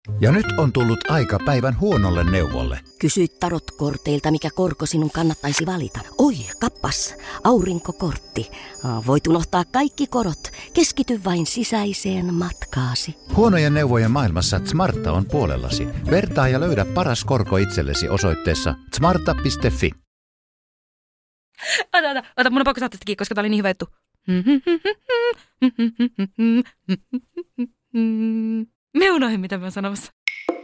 Ja nyt on tullut aika päivän huonolle neuvolle. Kysy tarotkorteilta, mikä korko sinun kannattaisi valita. Oi, kappas, aurinkokortti. Voit unohtaa kaikki korot. Keskity vain sisäiseen matkaasi. Huonojen neuvojen maailmassa Smarta on puolellasi. Vertaa ja löydä paras korko itsellesi osoitteessa smarta.fi. Ota, mun on pakko saada tästä kiinni, koska tää oli niin hyvä juttu. Me unohdin, mitä mä oon sanomassa.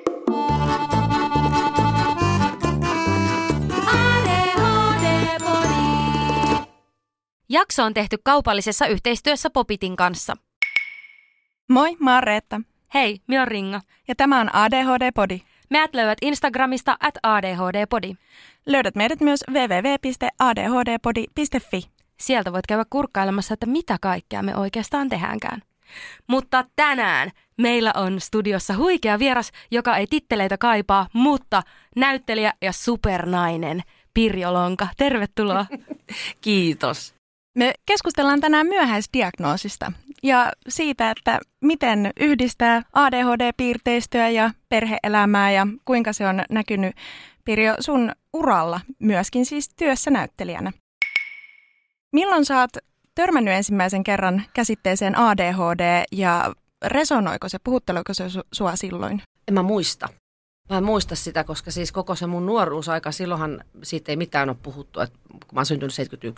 Jakso on tehty kaupallisessa yhteistyössä Popitin kanssa. Moi, mä oon Reetta. Hei, minä oon Ringa. Ja tämä on ADHD-podi. Meidät löydät Instagramista @ADHD-podi. Löydät meidät myös www.adhdpodi.fi. Sieltä voit käydä kurkkailemassa, että mitä kaikkea me oikeastaan tehdäänkään. Mutta tänään meillä on studiossa huikea vieras, joka ei titteleitä kaipaa, mutta näyttelijä ja supernainen Pirjo Lonka. Tervetuloa. Kiitos. Me keskustellaan tänään myöhäisdiagnoosista ja siitä, että miten yhdistää ADHD-piirteistöä ja perhe-elämää ja kuinka se on näkynyt, Pirjo, sun uralla myöskin siis työssä näyttelijänä. Milloin sä oot törmännyt ensimmäisen kerran käsitteeseen ADHD ja resonoiko se, puhutteliko se sua silloin? En mä muista. Mä en muista sitä, koska siis koko se mun nuoruusaika, silloinhan siitä ei mitään ole puhuttu, että kun mä oon syntynyt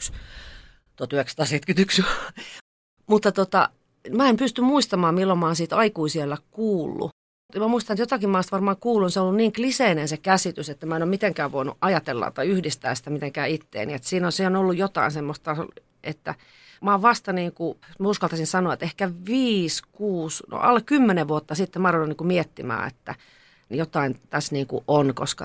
1971. Mutta mä en pysty muistamaan, milloin mä oon siitä aikuisiellä kuullut. Mä muistan, että jotakin mä oon varmaan kuullut, se on ollut niin kliseinen se käsitys, että mä en ole mitenkään voinut ajatella tai yhdistää sitä mitenkään itteeni. Että se on ollut jotain semmoista, että mä oon vasta niin kuin, mä uskaltaisin sanoa, että ehkä 5, 6, alle 10 vuotta sitten mä oon niin kuin miettimään, että jotain tässä niin kuin on, koska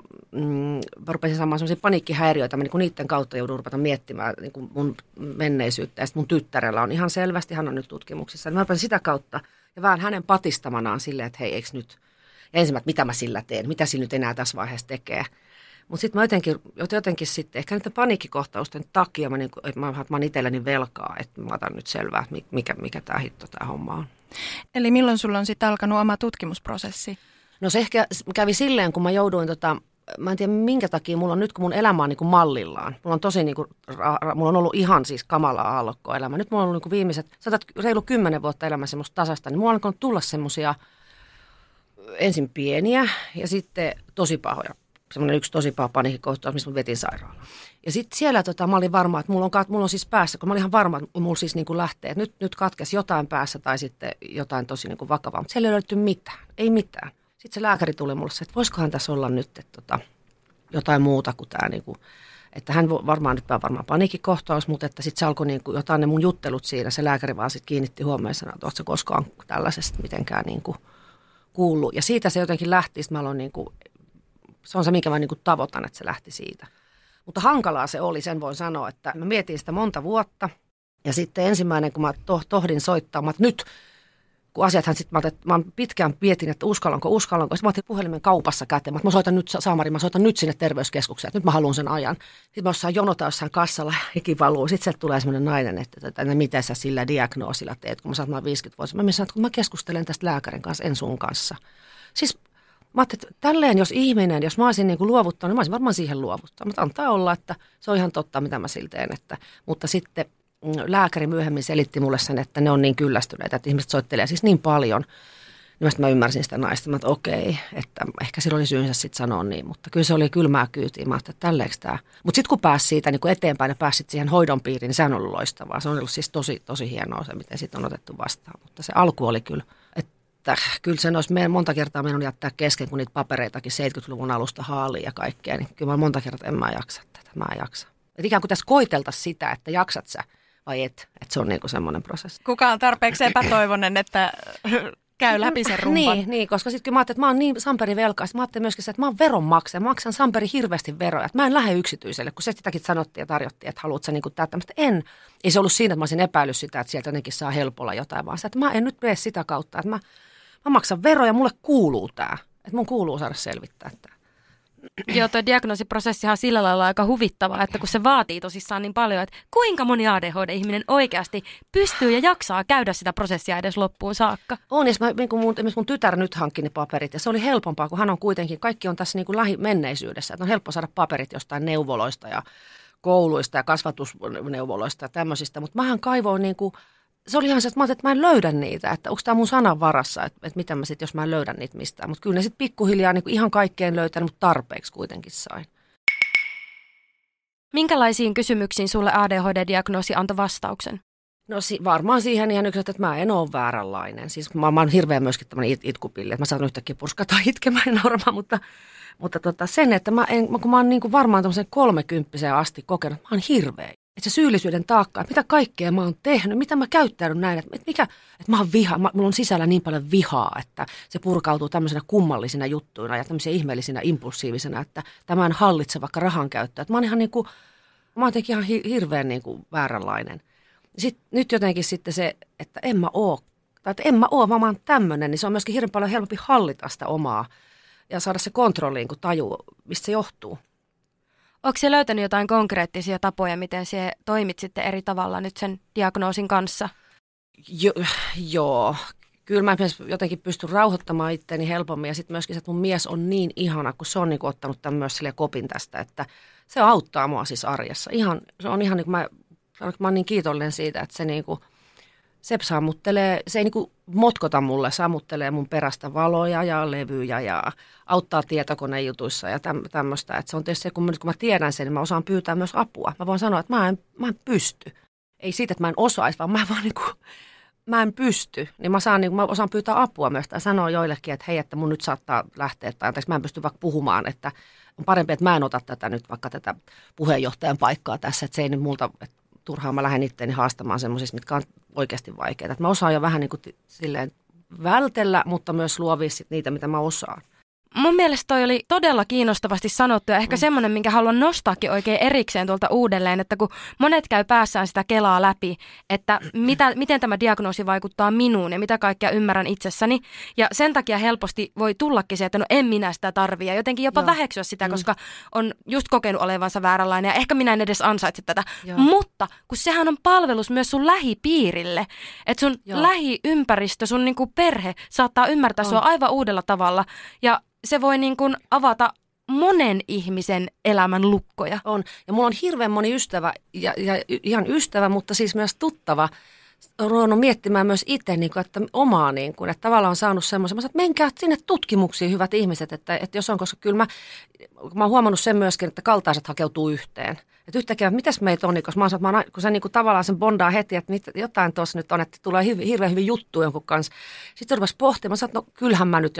mä rupesin saamaan sellaisia paniikkihäiriöitä, mä niin kuin niiden kautta joudun rupata miettimään niin kuin mun menneisyyttä. Ja sitten mun tyttärellä on ihan selvästi, hän on nyt tutkimuksissa, niin mä rupesin sitä kautta ja vähän hänen patistamanaan silleen, että hei, eikö nyt, ja ensimmäinen, mitä mä sillä teen, mitä sillä nyt enää tässä vaiheessa tekee. Mutta sitten mä jotenkin sitten, ehkä niiden paniikkikohtausten takia, mä oon itselleni velkaa, että mä otan nyt selvää, mikä tämä hitto tämä homma on. Eli milloin sulla on sitten alkanut oma tutkimusprosessi? No se ehkä kävi silleen, kun mä jouduin, mä en tiedä minkä takia mulla on nyt, kun mun elämä on niin kuin mallillaan. Mulla on tosi niin kuin, mulla on ollut ihan siis kamalaa aallokkoa elämä. Nyt mulla on ollut niin kuin viimeiset, reilu 10 vuotta elämä semmoista tasasta, niin mulla on alkanut tulla semmoisia ensin pieniä ja sitten tosi pahoja. Semmoinen yksi tosi paha paniikkikohtaus, missä mä vetin sairaalaan. Ja sitten siellä mä olin varma, että mulla on siis päässä, kun mä olin ihan varma, että mulla siis niin kuin lähtee, että nyt katkesi jotain päässä tai sitten jotain tosi niin kuin vakavaa. Mutta siellä ei löytynyt mitään, ei mitään. Sitten se lääkäri tuli mulle se, että voisikohan tässä olla nyt että jotain muuta kuin tämä, niin kuin, että hän varmaan nyt varmaan paniikkikohtaus, mutta että sitten se alkoi niin kuin, jotain ne mun juttelut siinä. Se lääkäri vaan sitten kiinnitti huomioon sanoi, että ootko koskaan tällaisesta mitenkään niin kuin kuullut. Ja siitä se jotenkin lähti, sitten mä aloin niin kuin, se on se, minkä mä niin kuin tavoitan, että se lähti siitä. Mutta hankalaa se oli, sen voin sanoa, että mä mietin sitä monta vuotta. Ja sitten ensimmäinen, kun mä tohdin soittaa, mä nyt, kun asiathan sitten, mä pitkään mietin, että uskallanko. Sitten mä otin puhelimen kaupassa käteen. Mä soitan nyt, Saamari, mä soitan nyt sinne terveyskeskukseen, että nyt mä haluan sen ajan. Sitten mä jossain jonota jossain kassalla, hiki valuu. Sitten sieltä tulee semmoinen nainen, että mitä sä sillä diagnoosilla teet, kun mä saat 50 vuotta. Mä sanoin, että kun mä keskustelen tästä lääkärin kanssa, en sun kanssa. Siis mä ajattelin, että tälleen jos ihminen, jos mä olisin niin kuin luovuttanut, niin mä olisin varmaan siihen luovuttaa. Mutta antaa olla, että se on ihan totta, mitä mä sillä teen. Mutta sitten lääkäri myöhemmin selitti mulle sen, että ne on niin kyllästyneitä, että ihmiset soittelee siis niin paljon. Niin mä ymmärsin sitä naista, että okei, että ehkä sillä oli syynsä sitten sanoa niin, mutta kyllä se oli kylmää kyytiä. Mä ajattelin, että tälleekö tämä. Mutta sitten kun pääsi siitä niin kun eteenpäin ja pääsit siihen hoidon piiriin, niin sehän on ollut loistavaa. Se on ollut siis tosi hienoa se, miten siitä on otettu vastaan. Mutta se alku oli kyllä, että kyllä sen olisi monta kertaa mennyt jättää kesken, kun niitä papereitakin 70-luvun alusta haaliin ja kaikkea. Niin kyllä mä monta kertaa, en mä jaksa tätä, mä en jaksa. Että ikään kuin tässä koiteltaisiin sitä, että jaksat sä vai et. Että se on niinku semmoinen prosessi. Kuka on tarpeeksi epätoivoinen, että käy läpi sen rumpan? Niin, koska sitten kun mä ajattelin, että mä oon niin Samperi velkaa, mä ajattelin myöskin se, että mä oon veronmaksaja, mä maksan Samperi hirveästi veroja, että mä en lähde yksityiselle, kun se sitäkin sanottiin ja tarjottiin, että haluat sä niinku tämmöistä. Ei se ollut siinä, että mä olisin epäillyt sitä, että sieltä jotenkin saa helpolla jotain, vaan sitä, että mä en nyt mene sitä kautta, että mä maksan veroja, mulle kuuluu tää, että mun kuuluu saada selvittää tää. Joo, tuo diagnoosiprosessihan on sillä lailla aika huvittava, että kun se vaatii tosissaan niin paljon, että kuinka moni ADHD-ihminen oikeasti pystyy ja jaksaa käydä sitä prosessia edes loppuun saakka. On, ja esimerkiksi mun tytär nyt hankki ne paperit, ja se oli helpompaa, kun hän on kuitenkin, kaikki on tässä niin kuin lähimenneisyydessä, että on helppo saada paperit jostain neuvoloista ja kouluista ja kasvatusneuvoloista ja tämmöisistä, mutta mähän kaivoin niin kuin, se oli ihan se, että mä ajattelin, että mä en löydä niitä, että onko tämä mun sanan varassa, että mitä mä sitten, jos mä en löydä niitä mistään. Mutta kyllä ne sitten pikkuhiljaa niin kuin ihan kaikkeen löytänyt, mutta tarpeeksi kuitenkin sain. Minkälaisiin kysymyksiin sulle ADHD-diagnoosi antoi vastauksen? No varmaan siihen ihan yksi, että mä en ole vääränlainen. Siis mä oon hirveän myöskin tämmöinen itkupilli, että mä saatan yhtäkkiä purskata itkemään norma, mutta sen, että kun mä oon niin kuin varmaan tämmöisen 30 asti kokenut, mä oon hirveä. Että se syyllisyyden taakka, että mitä kaikkea mä oon tehnyt, mitä mä käyttänyt näin, että mä oon mulla on sisällä niin paljon vihaa, että se purkautuu tämmöisenä kummallisina juttuina ja tämmöisiä ihmeellisinä impulsiivisena, että tämä en hallitse vaikka rahan käyttöä. Että mä oon ihan niin kuin, mä oon ihan hirveän niin kuin vääränlainen. Nyt jotenkin sitten se, että en mä oo, vaan mä oon tämmöinen, niin se on myöskin hirveän paljon helpompi hallita sitä omaa ja saada se kontrolliin, kun tajuu, mistä se johtuu. Onko se löytänyt jotain konkreettisia tapoja, miten se toimit sitten eri tavalla nyt sen diagnoosin kanssa? Joo. Kyllä mä jotenkin pystyn rauhoittamaan itseäni helpommin ja sitten myöskin se, että mun mies on niin ihana, kun se on niin kuin ottanut tämän myös kopin tästä, että se auttaa mua siis arjessa. Se on ihan niin kuin mä oon niin kiitollinen siitä, että se niin kuin, se sammuttelee, se ei niin kuin motkota mulle, sammuttelee mun perästä valoja ja levyjä ja auttaa tietokonejutuissa ja tämmöistä. Että se on tietysti se, kun mä tiedän sen, niin mä osaan pyytää myös apua. Mä voin sanoa, että mä en pysty. Ei siitä, että mä en osaisi, vaan mä en pysty. Niin mä osaan pyytää apua myös tai sanoa joillekin, että hei, että mun nyt saattaa lähteä tai mä en pysty vaikka puhumaan, että on parempi, että mä en ota tätä nyt vaikka tätä puheenjohtajan paikkaa tässä, että se ei nyt multa, turhaan mä lähden itteeni haastamaan semmoisista, mitkä on oikeasti vaikeita. Että mä osaan jo vähän niin kuin silleen vältellä, mutta myös luovia sit niitä, mitä mä osaan. Mun mielestä toi oli todella kiinnostavasti sanottu ja ehkä semmoinen, minkä haluan nostaakin oikein erikseen tuolta uudelleen, että kun monet käy päässään sitä kelaa läpi, että miten tämä diagnoosi vaikuttaa minuun ja mitä kaikkea ymmärrän itsessäni. Ja sen takia helposti voi tullakin se, että no en minä sitä tarvii ja jotenkin jopa väheksyä sitä, koska on just kokenut olevansa vääränlainen ja ehkä minä en edes ansaitse tätä. Mutta kun sehän on palvelus myös sun lähipiirille, että sun lähiympäristö, sun niinku perhe saattaa ymmärtää sua aivan uudella tavalla ja se voi niin kuin avata monen ihmisen elämän lukkoja. On. Ja mulla on hirveän moni ystävä ja ihan ystävä, mutta siis myös tuttava. Olen ruvennut miettimään myös itse, niin kuin, että omaa, niin kuin, että tavallaan on saanut semmoisen, että menkää sinne tutkimuksiin, hyvät ihmiset, että jos on, koska kyllä mä oon huomannut sen myöskin, että kaltaiset hakeutuu yhteen. Että yhtäkkiä, mitäs meitä on, niin, kun se niin kuin tavallaan sen bondaa heti, että jotain tuossa nyt on, että tulee hirveän hyvin juttu jonkun kanssa. Sitten rupesi pohtimaan, että no kyllähän mä nyt,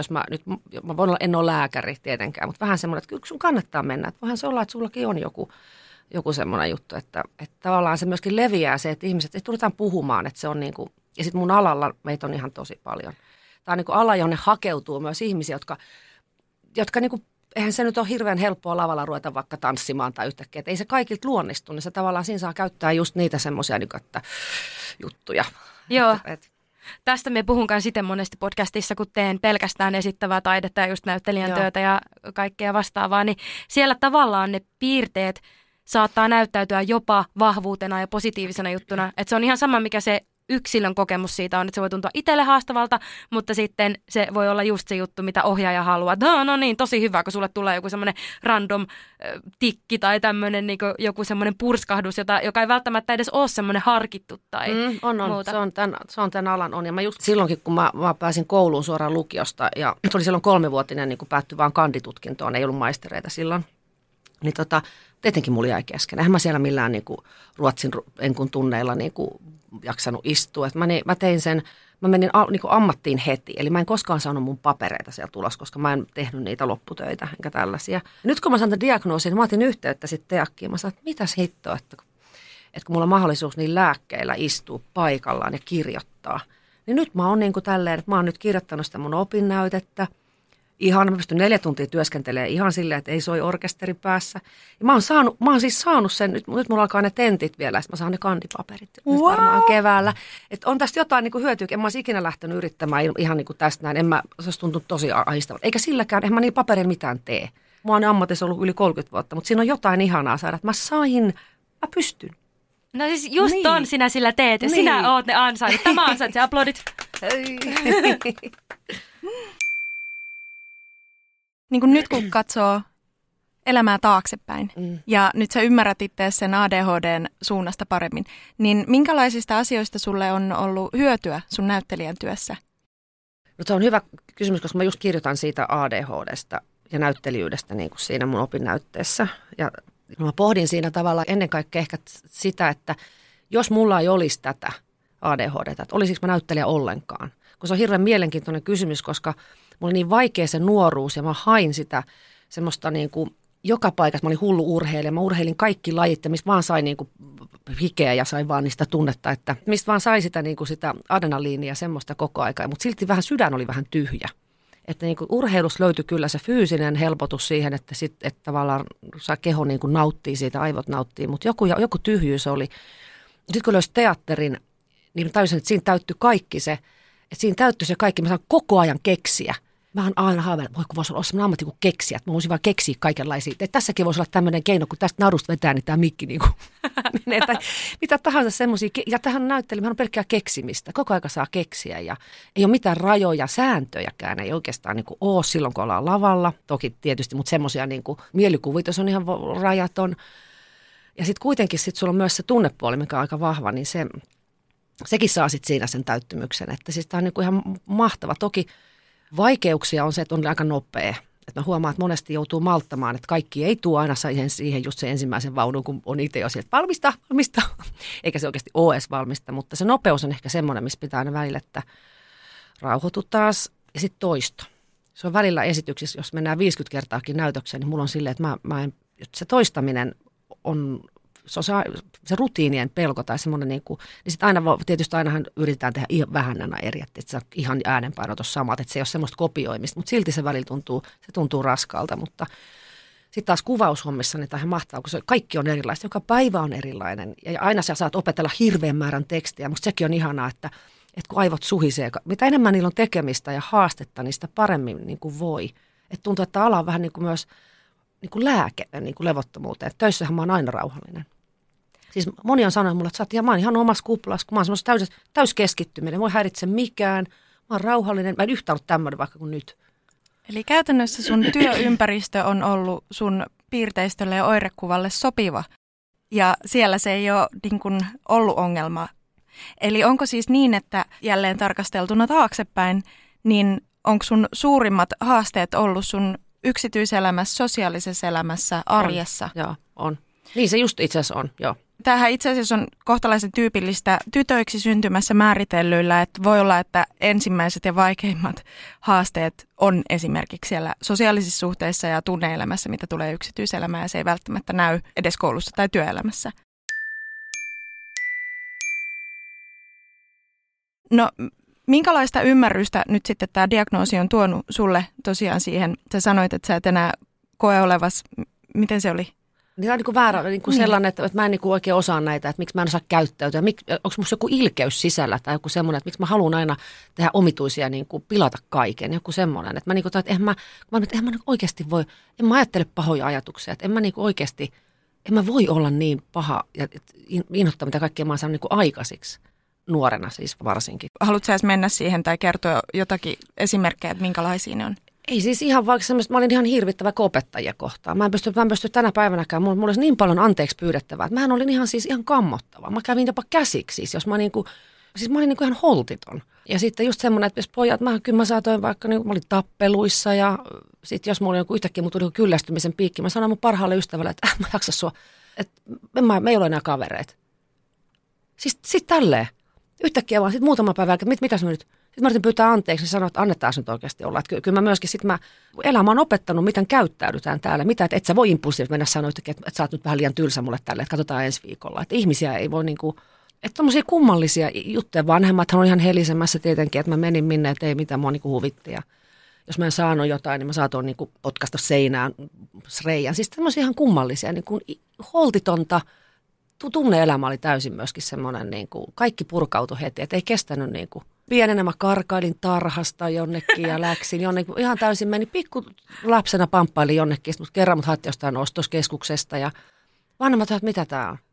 mä voin olla, en ole lääkäri tietenkään, mutta vähän semmoinen, että kyllä sun kannattaa mennä. Että voihan se olla, että sullakin on joku semmoinen juttu, että tavallaan se myöskin leviää se, että ihmiset, että tuletaan puhumaan, että se on niin kuin, ja sitten mun alalla meitä on ihan tosi paljon. Tämä on niin kuin ala, jonne hakeutuu myös ihmisiä, jotka niin kuin, eihän se nyt ole hirveän helppoa lavalla ruveta vaikka tanssimaan tai yhtäkkiä, että ei se kaikilta luonnistu, niin se tavallaan siinä saa käyttää just niitä semmoisia niin juttuja. Joo. Tästä me puhunkaan sitten monesti podcastissa, kun teen pelkästään esittävää taidetta ja just näyttelijän työtä ja kaikkea vastaavaa, niin siellä tavallaan ne piirteet saattaa näyttäytyä jopa vahvuutena ja positiivisena juttuna. Että se on ihan sama, mikä se yksilön kokemus siitä on, että se voi tuntua itselle haastavalta, mutta sitten se voi olla just se juttu, mitä ohjaaja haluaa. No niin, tosi hyvä, kun sulle tulee joku semmoinen random tikki tai tämmöinen niin joku semmoinen purskahdus, joka ei välttämättä edes ole semmoinen harkittu tai muuta. Se on tämän alan on. Ja mä just silloinkin, kun mä pääsin kouluun suoraan lukiosta, ja se oli silloin 3-vuotinen, niin kun päättyi vaan kanditutkintoon, ei ollut maistereita silloin, niin tietenkin mulla jäi kesken. Eihän mä siellä millään niin kuin ruotsin enkun tunneilla niin kuin jaksanut istua. Et mä menin niin kuin ammattiin heti. Eli mä en koskaan saanut mun papereita siellä tulos, koska mä en tehnyt niitä lopputöitä enkä tällaisia. Ja nyt kun mä sain tämän diagnoosin, niin mä otin yhteyttä sitten Teakkiin. Mä sanoin, että mitäs hittoa, että kun mulla on mahdollisuus niin lääkkeillä istua paikallaan ja kirjoittaa. Niin nyt mä oon niin kuin tälleen, että mä oon nyt kirjoittanut sitä mun opinnäytettä. Mä pystyn 4 tuntia työskentelemään ihan silleen, että ei soi orkesteri päässä. Ja mä oon siis saanut sen, nyt mulla alkaa ne tentit vielä, että mä saan ne kandipaperit varmaan keväällä. Että on tästä jotain niin kuin hyötyä, en mä olisi ikinä lähtenyt yrittämään ihan niin kuin tästä näin, se olisi tuntunut tosi ahdistavalta. Eikä silläkään, en mä niin paperilla mitään tee. Mä oon ammatissa ollut yli 30 vuotta, mutta siinä on jotain ihanaa saada, että mä pystyn. No siis just niin. on sinä sillä teet ja sinä oot ne ansainnut. Tämä ansaitsee aplodit. Niin kuin nyt kun katsoo elämää taaksepäin ja nyt sä ymmärrät itse sen ADHDn suunnasta paremmin, niin minkälaisista asioista sulle on ollut hyötyä sun näyttelijän työssä? No, se on hyvä kysymys, koska mä just kirjoitan siitä ADHDsta ja näyttelijyydestä niin kuin siinä mun opinnäytteessä. Ja mä pohdin siinä tavalla ennen kaikkea ehkä sitä, että jos mulla ei olisi tätä ADHDta, että olisiko mä näyttelijä ollenkaan. Kun se on hirveän mielenkiintoinen kysymys, koska mulla oli niin vaikea se nuoruus ja mä hain sitä semmoista niin kuin joka paikassa. Mä olin hullu urheilija, mä urheilin kaikki lajit ja mistä vaan sai niin kuin hikeä ja sai vaan niistä tunnetta, että mistä vaan sai sitä, niin kuin sitä adrenaliinia semmoista koko aikaa. Mutta silti vähän sydän oli vähän tyhjä. Että niin kuin urheilussa löytyi kyllä se fyysinen helpotus siihen, että tavallaan saa keho niin kuin nauttii siitä, aivot nauttii, mutta joku tyhjyys oli. Sitten kun löysi teatterin, niin tajusin, että siinä täyttyi kaikki se, että siinä täyttyi se kaikki, mä saan koko ajan keksiä. Mä oon aina haaveillut, voiko voisi olla sellainen ammatti kuin keksiä, että mä voisin vaan keksiä kaikenlaisia. Että tässäkin voisi olla tämmöinen keino, kun tästä narusta vetää, niin tämä mikki niin kuin menee. Tai mitä tahansa semmoisia. Ja tähän näyttelemään on pelkkää keksimistä. Koko aika saa keksiä ja ei ole mitään rajoja, sääntöjäkään. Ei oikeastaan niin kuin ole silloin, kun ollaan lavalla. Toki tietysti, mutta semmoisia niin kuin mielikuvitus on ihan rajaton. Ja sitten kuitenkin sulla on myös se tunnepuoli, mikä on aika vahva, niin sekin saa sitten siinä sen täyttymyksen. Että siis tämä on niin kuin ihan mahtava. Toki vaikeuksia on se, että on aika nopea. Että mä huomaan, että monesti joutuu malttamaan, että kaikki ei tule aina siihen just se ensimmäisen vaunun, kun on itse jo sieltä valmista. Eikä se oikeasti ole edes valmista, mutta se nopeus on ehkä semmoinen, missä pitää aina välillä, että rauhoitu taas ja sitten toisto. Se on välillä esityksissä, jos mennään 50 kertaakin näytökseen, niin mulla on silleen, että se toistaminen on se rutiinien pelko tai semmoinen, niin sitten tietysti ainahan yritetään tehdä vähän aina eri, että se on ihan äänenpainot on samat, että se ei ole semmoista kopioimista, mutta silti se välillä tuntuu raskalta, mutta sitten taas kuvaushommissa niin tähän mahtaa, kun kaikki on erilaista, joka päivä on erilainen ja aina sä saat opetella hirveän määrän tekstiä, mutta sekin on ihanaa, että kun aivot suhisee, mitä enemmän niillä on tekemistä ja haastetta, niin sitä paremmin niin kuin voi. Että tuntuu, että ala on vähän niin kuin myös niin kuin lääke niin kuin levottomuuteen, että töissähän mä oon aina rauhallinen. Siis moni on sanonut mulle, että mä oon ihan omassa kuplassa, kun mä oon semmoista täyskeskittyminen, voi häiritse mikään, mä oon rauhallinen, mä en yhtään ollut tämmöinen vaikka kuin nyt. Eli käytännössä sun työympäristö on ollut sun piirteistölle ja oirekuvalle sopiva, ja siellä se ei ole niin kuin ollut ongelma. Eli onko siis niin, että jälleen tarkasteltuna taaksepäin, niin onko sun suurimmat haasteet ollut sun yksityiselämässä, sosiaalisessa elämässä, arjessa? Joo, on. Niin se just itse asiassa on, joo. Tämähän itse asiassa on kohtalaisen tyypillistä tytöiksi syntymässä määritellyillä, että voi olla, että ensimmäiset ja vaikeimmat haasteet on esimerkiksi siellä sosiaalisissa suhteissa ja tunne-elämässä, mitä tulee yksityiselämään, ja se ei välttämättä näy edes koulussa tai työelämässä. No, minkälaista ymmärrystä nyt sitten tämä diagnoosi on tuonut sulle tosiaan siihen? Sä sanoit, että sä et enää koe olevas, miten se oli? Tämä on niin kuin väärä, niin kuin sellainen, että mä en niin kuin oikein osaa näitä, että miksi mä en osaa käyttäytyä. Onko musta joku ilkeys sisällä tai joku semmoinen, että miksi mä haluan aina tehdä omituisia, niin kuin pilata kaiken. Joku semmoinen, että mä niin kuin, että eihän mä oikeasti voi, en mä ajattele pahoja ajatuksia. Että en mä niin kuin oikeasti, en mä voi olla niin paha ja inhottaa, mitä kaikkea mä oon saanut niin kuin aikaisiksi. Nuorena siis varsinkin. Haluatko sä edes mennä siihen tai kertoa jotakin esimerkkejä, että minkälaisia ne on? Ei siis ihan vaikka semmoista, mä olin ihan hirvittävä opettajia kohtaan. Mä en pysty tänä päivänäkään, mulla olisi niin paljon anteeksi pyydettävää. Mähän olin ihan kammottava. Mä kävin jopa käsiksi, jos mä olin ihan holtiton. Ja sitten just semmoinen, että jos pojat, mä saatoin vaikka, niin mä olin tappeluissa ja sitten jos mulla oli joku yhtäkkiä, mut tuli kyllästymisen piikki, mä sanoin mun parhaalle ystävälle, että mä jaksa sua, että me ei ole enää kavereita. Siis tälleen. Yhtäkkiä vaan, sitten muutama päivä, että mitä sinä nyt? Sitten mä yritin pyytää anteeksi ja sanoin, että annetaan nyt oikeasti olla. Että kyllä mä myöskin, elämä on opettanut, miten käyttäydytään täällä. Mitä, et sä voi impulsiivisesti mennä sanoa yhtäkkiä, että sä oot nyt vähän liian tylsä mulle tälle, että katsotaan ensi viikolla. Että ihmisiä ei voi niinku, että tommosia kummallisia juttuja. Vanhemmathan on ihan helisemässä tietenkin, että mä menin minne, että ei mitään mua niinku huvitti. Ja jos mä en saanut jotain, niin mä saatoin niinku potkasta seinään reijän. Siis tämmöisiä ihan kummallisia, niinku holtitonta. Tunne-elämä oli täysin myöskin semmoinen, niinku, kaikki purkautui heti, että ei kestänyt niinku. Pienenä mä karkailin tarhasta jonnekin ja läksin jonnekin. Ihan täysin meni pikku lapsena pamppailin jonnekin, mutta kerran mut haettiin jostain ostoskeskuksesta ja vanhemmat että mitä tää on?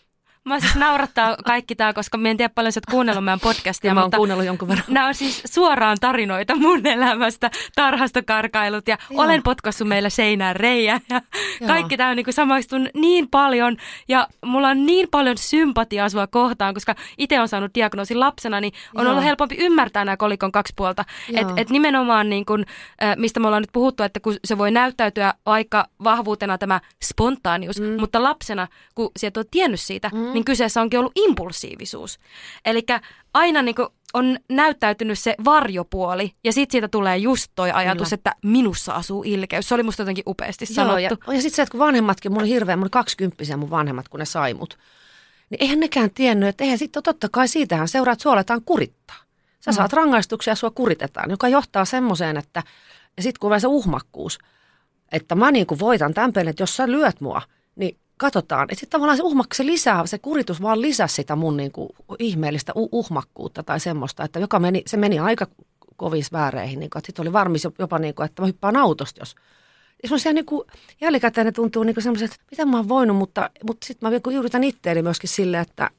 Mä siis naurattaa kaikki tää, koska mä en tiedä paljon sä oot kuunnellut meidän podcastia. Mä oon kuunnellut jonkun verran. Nämä on siis suoraan tarinoita mun elämästä, tarhasta karkailut ja olen potkassut meillä seinään reijän. Ja kaikki tää on niinku samaistun niin paljon ja mulla on niin paljon sympatiaa sua kohtaan, koska itse on saanut diagnoosin lapsena, niin on ollut helpompi ymmärtää nämä kolikon kaksi puolta. Et nimenomaan, niin kun, mistä me ollaan nyt puhuttu, että kun se voi näyttäytyä aika vahvuutena tämä spontaanius, mutta lapsena, kun sä et ole tiennyt siitä, niin kyseessä onkin ollut impulsiivisuus. Eli aina niin on näyttäytynyt se varjopuoli, ja sitten siitä tulee just toi ajatus, että minussa asuu ilkeys. Se oli musta jotenkin upeasti sanottu. Ja sitten se, että kun vanhemmatkin, mulla oli 20 mun vanhemmat, kun ne sai mut, niin eihän nekään tiennyt, että eihän sitten totta kai siitähän seuraa, että sua aletaan kurittaa. Sä saat rangaistuksia ja sua kuritetaan, joka johtaa semmoiseen, että ja sitten kun on se uhmakkuus, että mä niin kuin voitan tämän pelin, että jos sä lyöt mua, niin katsotaan, että sitten tavallaan se kuritus vaan lisäsi sitä mun niinku ihmeellistä uhmakkuutta tai semmoista, että se meni aika kovissa vääreihin, niinku, että sitten oli varmis jopa, niinku, että mä hyppään autosta, jos. Ja semmoisia niinku, jälkikäteen ne tuntuu niinku semmoiset, että mitä mä oon voinut, mutta sitten mä yritän itteeni myöskin silleen, että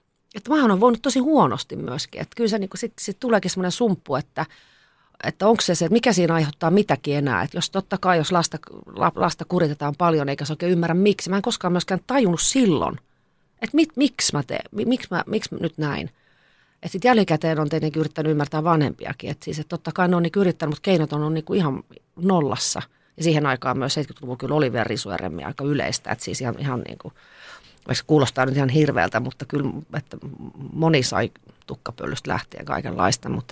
mähän on voinut tosi huonosti myöskin, että kyllä se niinku, sit tuleekin semmoinen sumppu, että onko se, että mikä siinä aiheuttaa mitäkin enää. Että jos totta kai, jos lasta kuritetaan paljon eikä se oikein ymmärrä miksi. Mä en koskaan myöskään tajunnut silloin, että miksi mä teen, miksi nyt näin. Että sitten jälkikäteen on tietenkin yrittänyt ymmärtää vanhempiakin. Että siis, että totta kai ne on niin yrittänyt, mutta keinot on niin kuin ihan nollassa. Ja siihen aikaan myös 70-luvulla kyllä oli vielä risueremmi aika yleistä. Että siis ihan niin kuin, vaikka kuulostaa nyt ihan hirveältä, mutta kyllä että moni sai tukkapöllystä lähtien kaikenlaista, mutta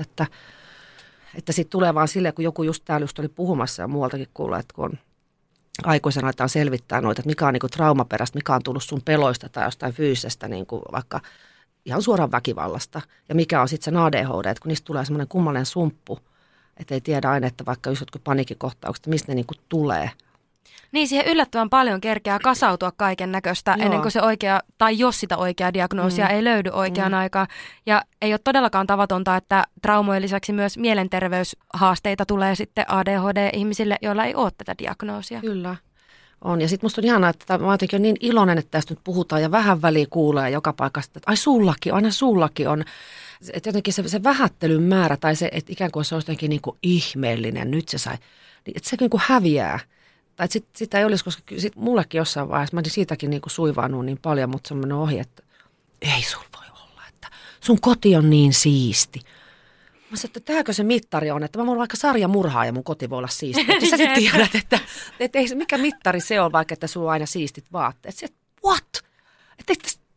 että sitten tulee vaan silleen, kun joku just täällä just oli puhumassa ja muualtakin kuulla, että kun on aikuisena aletaan selvittää noita, että mikä on niinku traumaperäistä, mikä on tullut sun peloista tai jostain fyysisestä, niinku vaikka ihan suoraan väkivallasta. Ja mikä on sitten se ADHD, että kun niistä tulee semmoinen kummallinen sumppu, että ei tiedä aina, että vaikka just jotkut paniikkikohtaukset, mistä ne niinku tulee. Niin, siihen yllättävän paljon kerkeää kasautua kaiken näköistä ennen kuin se oikea, tai jos sitä oikeaa diagnoosia ei löydy oikeaan aikaan. Ja ei ole todellakaan tavatonta, että traumojen lisäksi myös mielenterveyshaasteita tulee sitten ADHD-ihmisille, joilla ei ole tätä diagnoosia. Kyllä. On. Ja sitten musta on ihanaa, että mä jotenkin niin iloinen, että tästä nyt puhutaan ja vähän väliä kuulee joka paikasta, että ai aina sullakin on. Että jotenkin se vähättelyn määrä tai se, että ikään kuin se olisi jotenkin niin kuin ihmeellinen, nyt se sai, että se niin kuin häviää. Tai sitä ei olisi, koska sit mullekin jossain vaiheessa, mä olin siitäkin niin kuin suivaannut niin paljon, mutta semmoinen ohi, että ei sulla voi olla, että sun koti on niin siisti. Mä sanoin, että tämäkö se mittari on, että mä voin vaikka sarjamurhaa ja mun koti voi olla siisti. Mutta sä sitten tiedät, että ei, mikä mittari se on, vaikka että sulla on aina siistit vaatteet. Se, what? Että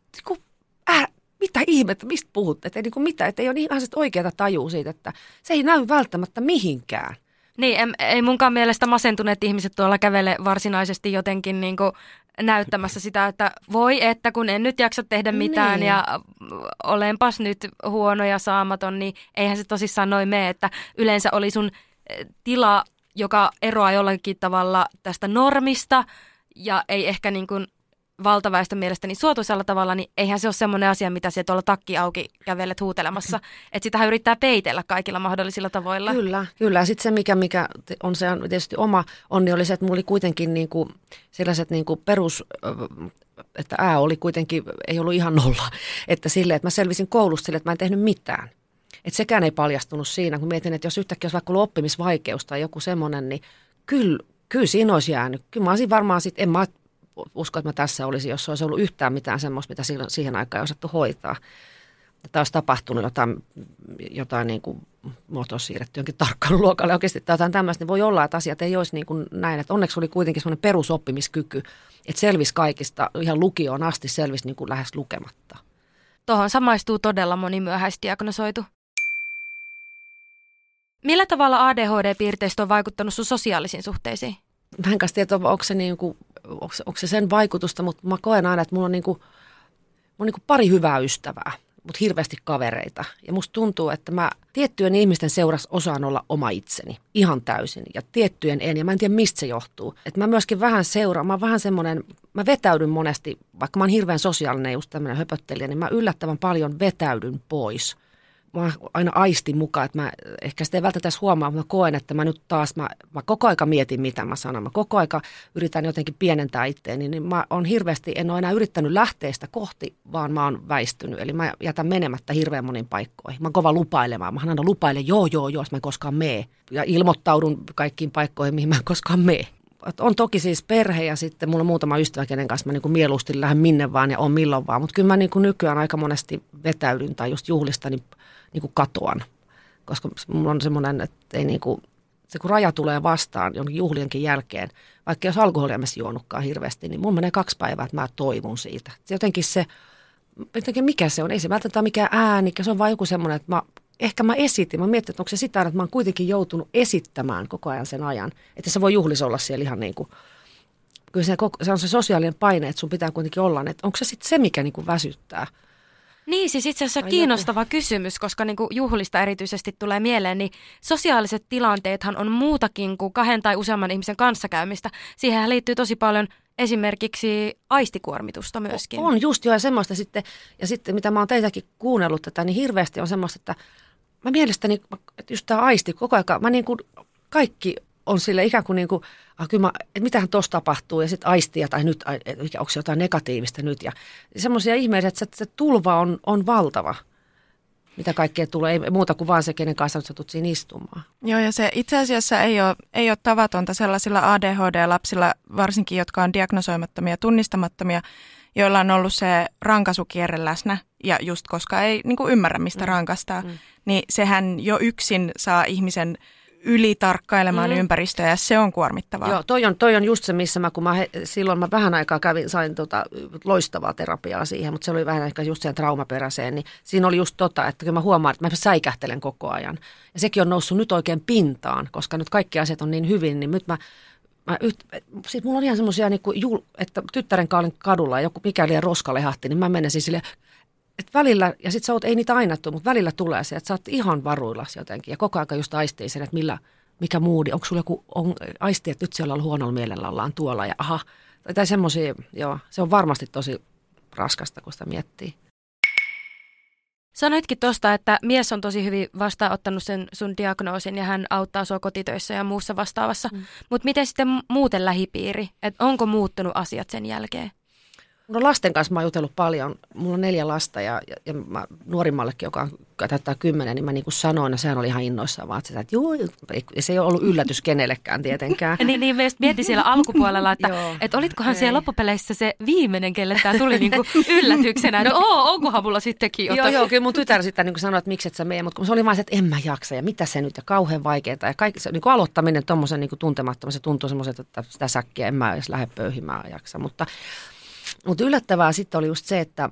mitä ihmettä, mistä puhut? Että ei ole ihan oikeata tajua siitä, että se ei näy välttämättä mihinkään. Niin, ei munkaan mielestä masentuneet ihmiset tuolla kävele varsinaisesti jotenkin niin kuin näyttämässä sitä, että voi, että kun en nyt jaksa tehdä mitään ja olenpas nyt huono ja saamaton, niin eihän se tosissaan noin mene, että yleensä oli sun tila, joka eroaa jollakin tavalla tästä normista ja ei ehkä niin kuin valtaväestön mielestäni suotuisella tavalla, niin eihän se ole semmoinen asia, mitä siellä tuolla takki auki kävelet huutelemassa. Että sitähän yrittää peitellä kaikilla mahdollisilla tavoilla. Kyllä. Sitten se, mikä on se on tietysti oma onni, oli se, että mulla oli kuitenkin niinku sellaiset niinku perus, että oli kuitenkin, ei ollut ihan nolla. Että silleen, että mä selvisin koulusta silleen, että mä en tehnyt mitään. Että sekään ei paljastunut siinä, kun mietin, että jos yhtäkkiä olisi vaikka ollut oppimisvaikeus tai joku semmoinen, niin kyllä siinä olisi jäänyt. Kyllä mä olisin varmaan sitten, en mä usko, että mä tässä olisin, jos olisi ollut yhtään mitään semmoista, mitä siihen aikaan ei osattu hoitaa. Että olisi tapahtunut jotain niin kuin muoto olisi siirretty jonkin tarkkailuluokalle oikeasti tai jotain tämmöistä, niin voi olla, että asiat ei olisi niin kuin näin. Että onneksi oli kuitenkin semmoinen perusoppimiskyky, että selvisi kaikista, ihan lukioon asti selvisi niin kuin lähes lukematta. Tuohon samaistuu todella moni myöhäisdiagnosoitu. Millä tavalla ADHD-piirteistö on vaikuttanut sun sosiaalisiin suhteisiin? Mä en kanssa tiedä, onko se sen vaikutusta, mutta mä koen aina, että mulla on, mulla on pari hyvää ystävää, mutta hirveästi kavereita. Ja musta tuntuu, että mä tiettyjen ihmisten seurassa osaan olla oma itseni ihan täysin ja tiettyjen en. Ja mä en tiedä, mistä se johtuu. Että mä myöskin vähän seuraan, mä oon vähän semmoinen, mä vetäydyn monesti, vaikka mä oon hirveän sosiaalinen just tämmöinen höpöttelijä, niin mä yllättävän paljon vetäydyn pois mä aina aistin mukaan, että mä ehkä sitä ei välttämättä edes huomaa, mutta mä koen, että mä nyt taas, mä koko aika mietin, mitä mä sanon. Mä koko aika yritän jotenkin pienentää itteeni, niin mä on hirveästi, en ole enää yrittänyt lähteä sitä kohti, vaan mä oon väistynyt. Eli mä jätän menemättä hirveän moniin paikkoihin. Mä oon kova lupailemaan. Mä aina lupailen, joo, jos mä en koskaan mene. Ja ilmoittaudun kaikkiin paikkoihin, mihin mä en koskaan mene. On toki siis perhe ja sitten mulla on muutama ystävä, kenen kanssa mä niin kuin mieluusti lähden minne vaan ja on milloin vaan. Mutta kyllä mä niin kuin nykyään aika monesti vetäydyn tai just juhlista niin kuin katoan. Koska mulla on semmoinen, että ei niin kuin, se kun raja tulee vastaan jonkin juhlienkin jälkeen, vaikka jos alkoholia mä juonutkaan hirveästi, niin mulla menee 2 päivää, että mä toivon siitä. Jotenkin mikä se on? Ei se välttämättä mikään ääni, se on vaan joku semmoinen, että ehkä mä esitin. Mä mietin, että onko se sitä, että mä oon kuitenkin joutunut esittämään koko ajan sen ajan. Että se voi juhlissa olla siellä ihan niin kuin, kyllä se on se sosiaalinen paine, että sun pitää kuitenkin olla, että onko se sitten se, mikä niin kuin väsyttää. Niin, siis itse asiassa kiinnostava kysymys, koska niin kuin juhlista erityisesti tulee mieleen, niin sosiaaliset tilanteethan on muutakin kuin 2 tai useamman ihmisen kanssakäymistä. Siihen liittyy tosi paljon esimerkiksi aistikuormitusta myöskin. On just jo ja semmoista sitten, ja sitten mitä mä oon teitäkin kuunnellut tätä, niin hirveästi on semmoista, että mä mielestäni, että just tämä aisti koko ajan, mä niin kuin kaikki on sille ikään kuin kyllä että mitähän tuossa tapahtuu ja sitten aistia tai nyt, onko se jotain negatiivista nyt ja semmoisia ihmeisiä, että se tulva on valtava. Mitä kaikkea tulee, ei muuta kuin vaan se, kenen kanssa sä tulet siinä istumaan. Joo, ja se itse asiassa ei ole tavatonta sellaisilla ADHD-lapsilla, varsinkin jotka on diagnosoimattomia ja tunnistamattomia, joilla on ollut se rankasukierre läsnä, ja just koska ei niin kuin ymmärrä, mistä rankastaa, niin sehän jo yksin saa ihmisen ylitarkkailemaan ympäristöä, ja se on kuormittavaa. Joo, toi on just se, missä silloin mä vähän aikaa sain loistavaa terapiaa siihen, mutta se oli vähän ehkä just sen traumaperäiseen, niin siinä oli just että kyllä mä huomaan, että mä säikähtelen koko ajan. Ja sekin on noussut nyt oikein pintaan, koska nyt kaikki asiat on niin hyvin, niin nyt siis mulla on ihan semmoisia, että tyttären kanssa olin kadulla ja joku mikäli roska lehahti, niin mä menen siis silleen, että välillä, ja sit sä oot, ei niitä aina tule, mutta välillä tulee se, että sä oot ihan varuillasi jotenkin. Ja koko ajan just aistii sen, että mikä moodi, onko sulla joku aisti, että nyt siellä on huonolla mielellä, ollaan tuolla ja aha. Tai semmoisia, joo, se on varmasti tosi raskasta, kun sitä miettii. Sanoitkin tuosta, että mies on tosi hyvin vastaanottanut sen sun diagnoosin ja hän auttaa sua kotitöissä ja muussa vastaavassa. Mutta miten sitten muuten lähipiiri? Et onko muuttunut asiat sen jälkeen? No lasten kanssa mä oon jutellut paljon. Mulla on 4 lasta ja mä nuorimmallekin, joka täyttää 10, niin mä niin kuin sanoin, ja sehän oli ihan innoissaan vaan, että joo, se ei ole ollut yllätys kenellekään tietenkään. niin mietin siellä alkupuolella, että olitkohan siellä loppupeleissä se viimeinen, kelle tämä tuli niin kuin yllätyksenä, että onkohan mulla sittenkin jotain. Joo, kyllä mun tytär sitten niin sanoi, että miksi et sä mene, mutta se oli vaan se, että en mä jaksa ja mitä se nyt ja kauhean vaikeaa. Ja kaikki, se niin kuin aloittaminen tuommoisen niin tuntemattoman, se tuntuu semmoiselta, että sitä säkkiä en mä edes lähde pöyhimään jaksa, mutta yllättävää sitten oli just se, että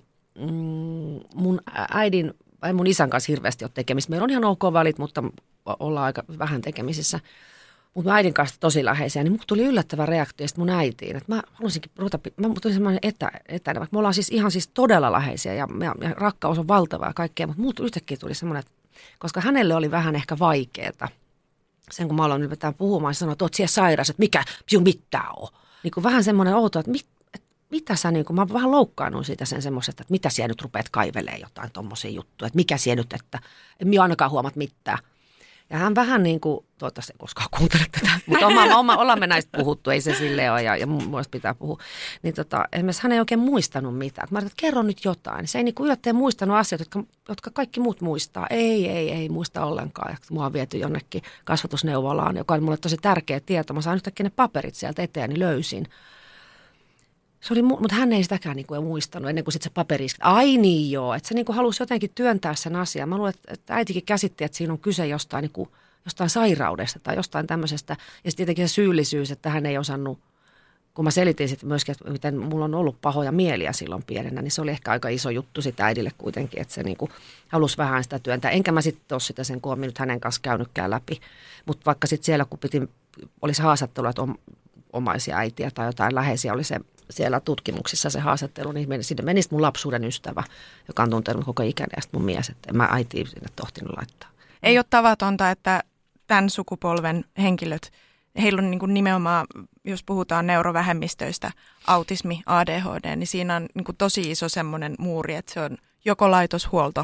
mun isän kanssa hirveästi ole tekemistä. Meillä on ihan ok välit, mutta ollaan aika vähän tekemisissä. Mutta äidin kanssa tosi läheisiä, niin mulla tuli yllättävä reaktio mun äitiin. Että mä haluaisinkin mulla tuli semmoinen etäinen, vaikka me ollaan siis tosi läheisiä ja rakkaus on valtavaa ja kaikkea, mutta mulla yhtäkkiä tuli semmoinen, että koska hänelle oli vähän ehkä vaikeaa. Sen kun mä aloin ylipäätään puhumaan, se sanoi, että oot siellä sairas, että mikä sinun mitään on. Niin kuin vähän semmoinen outo, että mitä sä, niin kun mä vähän loukkaannut siitä sen semmoisesta, että mitä siellä nyt rupeat kaivelemaan jotain tommosia juttuja, että mikä siellä nyt, että en minä ainakaan huomat mitään. Ja hän vähän niin kuin, toivottavasti ei koskaan kuuntele tätä, mutta ollaan me näistä puhuttu, ei se silleen ole ja mun mielestä pitää puhua. Niin esimerkiksi hän ei oikein muistanut mitään. Mä ajattelin, että kerro nyt jotain. Se ei niin kuin yllättäen muistanut asioita, jotka kaikki muut muistaa. Ei muista ollenkaan. Ja mua on viety jonnekin kasvatusneuvolaan, joka on mulle tosi tärkeä tieto. Mä sain yhtäkkiä ne paperit sieltä eteen, niin löysin. Se oli, mutta hän ei sitäkään niin kuin muistanut ennen kuin sitten se paperi. Ai niin joo, että se niin kuin halusi jotenkin työntää sen asian. Mä luulen, että äitikin käsitti, että siinä on kyse jostain, niin kuin, jostain sairaudesta tai jostain tämmöisestä. Ja sitten tietenkin se syyllisyys, että hän ei osannut, kun mä selitin sitten myöskin, että miten mulla on ollut pahoja mieliä silloin pienenä, niin se oli ehkä aika iso juttu sitten äidille kuitenkin, että se niin kuin halusi vähän sitä työntää. Enkä mä sitten ole sitä sen koomin nyt hänen kanssa käynytkään läpi. Mutta vaikka sitten siellä, kun olisi haastattelu, että omaisia äitiä tai jotain läheisiä, oli se siellä tutkimuksissa se haastattelu, niin sinne meni mun lapsuuden ystävä, joka on tuntenut koko ikäni ja sitten mun mies, että en mä äitiä sinne tohtinut laittaa. Ei ole tavatonta, että tämän sukupolven henkilöt, heillä on niin kuin nimenomaan, jos puhutaan neurovähemmistöistä, autismi, ADHD, niin siinä on niin kuin tosi iso semmoinen muuri, että se on joko laitoshuolto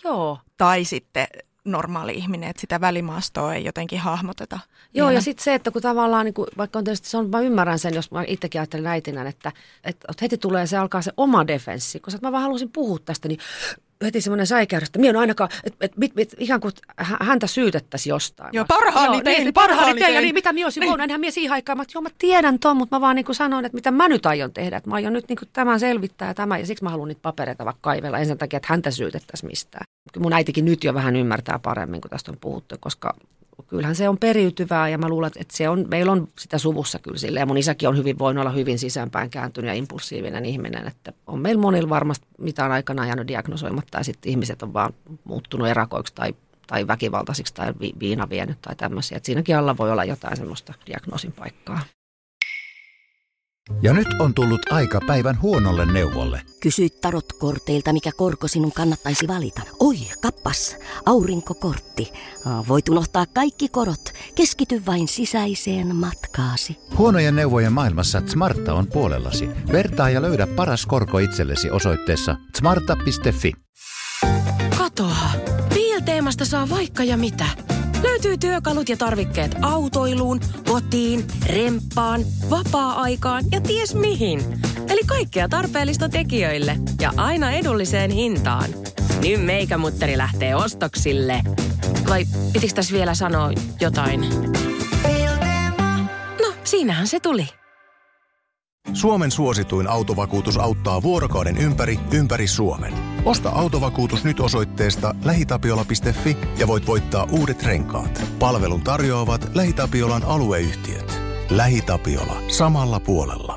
Joo. Tai sitten normaali ihminen, että sitä välimaastoa ei jotenkin hahmoteta. Joo, ja sitten se, että kun tavallaan, niin kun, vaikka on tietysti, mä ymmärrän sen, jos mä itsekin ajattelen äitinä, että heti tulee se, alkaa se oma defenssi, koska mä vaan halusin puhua tästä, niin heti semmoinen säikäydys, että minä en ainakaan, että ikään kuin häntä syytettäisiin jostain. Joo, parhaani tein. Ja niin, mitä minä olisin voinut, enhän minä siihen aikaan, että joo, mä tiedän ton, mutta mä vaan niin kuin sanoin, että mitä mä nyt aion tehdä, että mä aion nyt niin kuin tämän selvittää ja tämä, ja siksi mä haluan niitä papereita vaikka kaivella, en sen takia, että häntä syytettäisiin mistään. Mun äitikin nyt jo vähän ymmärtää paremmin, kun tästä on puhuttu, koska kyllähän se on periytyvää, ja mä luulen, että meillä on sitä suvussa kyllä silleen, ja mun isäkin on voinut olla hyvin sisäänpäin kääntynyt ja impulsiivinen ihminen, että on meillä monilla varmasti mitään aikana jäänyt diagnosoimatta, ja sitten ihmiset on vaan muuttunut erakoiksi tai väkivaltaisiksi tai viina vienyt tai tämmöisiä, että siinäkin alla voi olla jotain semmoista diagnoosin paikkaa. Ja nyt on tullut aika päivän huonolle neuvolle. Kysy tarotkorteilta, mikä korko sinun kannattaisi valita. Oi, kappas, aurinkokortti. Voit unohtaa kaikki korot. Keskity vain sisäiseen matkaasi. Huonojen neuvojen maailmassa Smarta on puolellasi. Vertaa ja löydä paras korko itsellesi osoitteessa smarta.fi. Katoa. Piilteemasta saa vaikka ja mitä. Löytyy työkalut ja tarvikkeet autoiluun, kotiin, remppaan, vapaa-aikaan ja ties mihin. Eli kaikkea tarpeellista tekijöille ja aina edulliseen hintaan. Nyt meikämutteri lähtee ostoksille. Vai pitikö tässä vielä sanoa jotain? No, siinähän se tuli. Suomen suosituin autovakuutus auttaa vuorokauden ympäri Suomen. Osta autovakuutus nyt osoitteesta lähitapiola.fi ja voit voittaa uudet renkaat. Palvelun tarjoavat LähiTapiolan alueyhtiöt. LähiTapiola. Samalla puolella.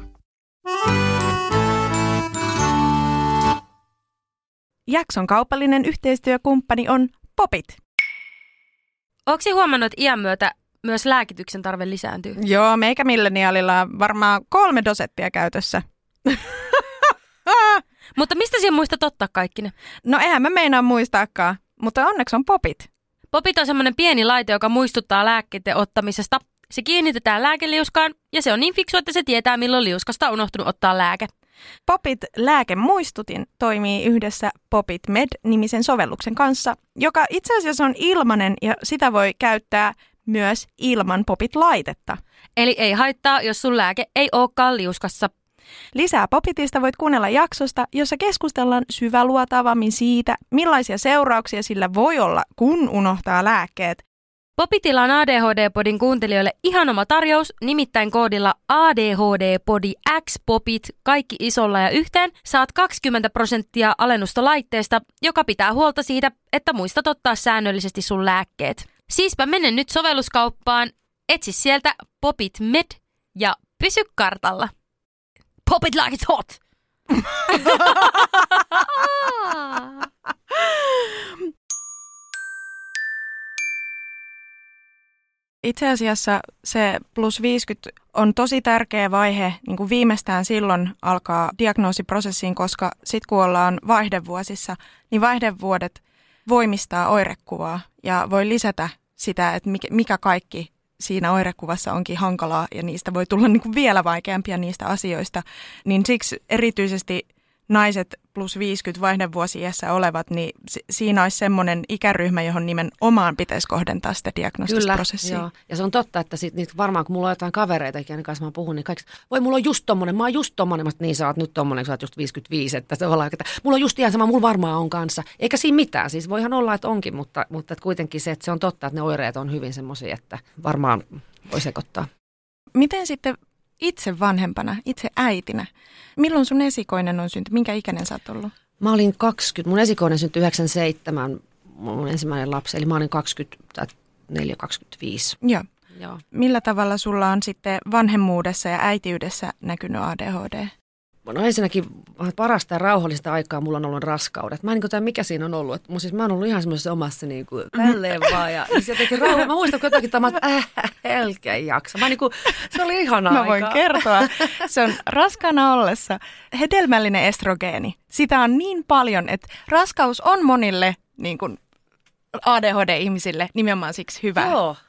Jakson kaupallinen yhteistyökumppani on Popit. Ootko huomannut, että iän myötä myös lääkityksen tarve lisääntyy? Joo, meikä milleniaalilla on varmaan 3 dosettia käytössä. Mutta mistä sinä muistat ottaa kaikki ne? No eihän mä meinaa muistaakaan, mutta onneksi on Popit. Popit on semmoinen pieni laite, joka muistuttaa lääkkeiden ottamisesta. Se kiinnitetään lääkeliuskaan ja se on niin fiksu, että se tietää, milloin liuskasta on unohtunut ottaa lääke. Popit lääkemuistutin toimii yhdessä Popit Med-nimisen sovelluksen kanssa, joka itse asiassa on ilmainen ja sitä voi käyttää myös ilman Popit-laitetta. Eli ei haittaa, jos sun lääke ei olekaan liuskassa. Lisää Popitista voit kuunnella jaksosta, jossa keskustellaan syväluotaavammin siitä, millaisia seurauksia sillä voi olla, kun unohtaa lääkkeet. Popitilla on ADHD-podin kuuntelijoille ihan oma tarjous, nimittäin koodilla ADHD-podi X-popit, kaikki isolla ja yhteen, saat 20% alennusta laitteesta, joka pitää huolta siitä, että muistat ottaa säännöllisesti sun lääkkeet. Siispä mene nyt sovelluskauppaan, etsi sieltä Popit Med ja pysy kartalla. Pop it like it's hot! Itse asiassa se plus 50 on tosi tärkeä vaihe, niin kuin viimeistään silloin alkaa diagnoosiprosessiin, koska sitten kun ollaan vaihdevuosissa, niin vaihdevuodet voimistaa oirekuvaa ja voi lisätä sitä, että mikä kaikki siinä oirekuvassa onkin hankalaa ja niistä voi tulla niin kuin vielä vaikeampia niistä asioista. Niin siksi erityisesti naiset plus 50 vaihdevuosi-iässä olevat, niin siinä olisi semmoinen ikäryhmä, johon nimenomaan pitäisi kohdentaa sitä diagnostista prosessia. Joo. Ja se on totta, että varmaan kun mulla on jotain kavereita, kenen kanssa mä puhun, niin kaikki, voi mulla on just tommonen, mä oon just tommonen, niin sä oot nyt tommonen, sä oot just 55, että mulla on just ihan sama, mulla varmaan on kanssa. Eikä siinä mitään, siis voihan olla, että onkin, mutta kuitenkin se, että se on totta, että ne oireet on hyvin semmoisia, että varmaan voi sekoittaa. Miten sitten itse vanhempana, itse äitinä, milloin sun esikoinen on syntynyt? Minkä ikäinen sä oot ollut? Mä olin 20, mun esikoinen syntyi 97, mun ensimmäinen lapsi, eli mä olin 24-25. Joo. Millä tavalla sulla on sitten vanhemmuudessa ja äitiydessä näkynyt ADHD? No ensinnäkin parasta ja rauhallista aikaa mulla on ollut raskaudet. Mä en niin mikä siinä on ollut. Mä oon ollut ihan semmoisessa omassa niin kuin tälleen vaan. Ja se jotenkin mä muistan, kun jotakin helkeä jaksa. Se oli ihanaa aikaa. Mä voin kertoa. Se on raskaana ollessa hedelmällinen estrogeeni. Sitä on niin paljon, että raskaus on monille niin kuin ADHD-ihmisille nimenomaan siksi hyvä.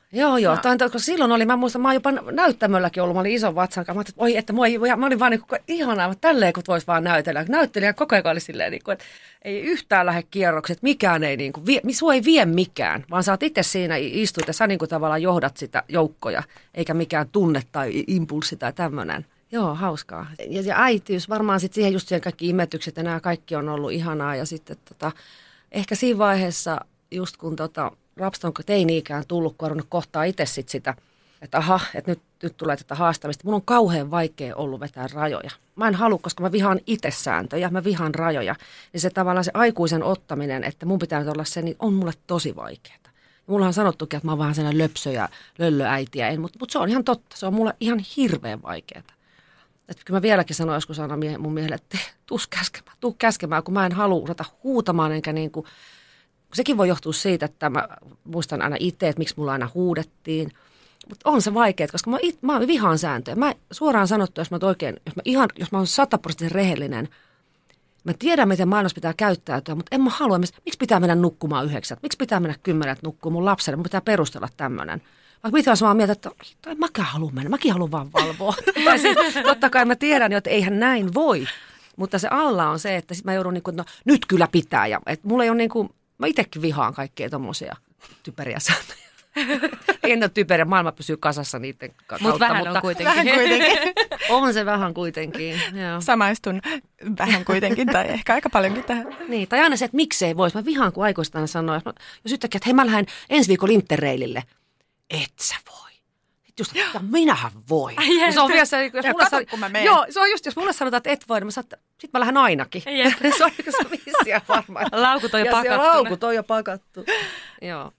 Joo. Koska silloin oli, mä muistan, mä oon jopa näyttämölläkin ollut, mä olin ison vatsan kanssa. Mä ajattelin, että oi, että mä olin vaan niin kuin, ihanaa, että tälleen kun vois vaan näytellä. Näyttelijä koko ajan oli silleen, niin kuin, että ei yhtään lähde kierrokset, mikään ei, niin kuin, sua ei vie mikään, vaan sä oot itse siinä istut ja sä niin kuin tavallaan johdat sitä joukkoja, eikä mikään tunne tai impulssi tai tämmöinen. Joo, hauskaa. Ja äitiys, varmaan sitten siihen just siihen kaikki imetykset ja nämä kaikki on ollut ihanaa. Ja sitten ehkä siinä vaiheessa, just kun lapset on teini-ikään tullut, kun on kohtaa itse sitä, että aha, että nyt tulee tätä haastamista. Mun on kauhean vaikea ollut vetää rajoja. Mä en halua, koska mä vihaan itse sääntöjä, mä vihaan rajoja. Niin se tavallaan se aikuisen ottaminen, että mun pitää nyt olla se, niin on mulle tosi vaikeaa. Mulla on sanottukin, että mä oon vähän sellainen löpsö ja löllöäitiä, mutta se on ihan totta. Se on mulle ihan hirveän vaikeaa. Että kyllä mä vieläkin sanoin joskus aina mun miehelle, että tuu käskemään, kun mä en halua ruveta huutamaan, enkä niin kuin, sekin voi johtua siitä, että mä muistan aina itse, että miksi mulla aina huudettiin. Mutta on se vaikeaa, koska mä vihaan sääntöjä. Mä suoraan sanottu, jos mä oon 100% rehellinen, mä tiedän, miten maailmassa pitää käyttäytyä, mutta en mä halua, miksi pitää mennä nukkumaan 9, miksi pitää mennä 10 nukkumaan mun lapselle, mun pitää perustella tämmöinen. Vaikka pitää samaa mieltä, että en mäkään halua mennä, mäkin haluan vaan valvoa. Totta kai mä tiedän jo, että eihän näin voi, mutta se alla on se, että sit mä joudun niin kuin, no nyt kyllä pitää. Ja, että mulla ei ole niin kuin, mä itsekin vihaan kaikkea tommosia typeriä sääntöjä. En ole typerä, maailma pysyy kasassa niiden kautta. Mutta vähän on kuitenkin. Vähän kuitenkin. On se vähän kuitenkin, joo. Samaistun vähän kuitenkin, tai ehkä aika paljonkin tähän. Niin, tai aina se, että miksei voisi. Mä vihaan, kun aikuiset aina sanoo, jos yhtäkkiä, että hei mä lähden ensi viikolla Interrailille. Et sä voi. Just, ja minähän voin. Se on vielä se, jos mulle kun mä menen. Joo, se on just, jos mulle sanotaan, että et voi, niin sit mä lähden ainakin. Se on se missio varmaan. Laukut on jo pakattu. Laukut on jo pakattu. Joo.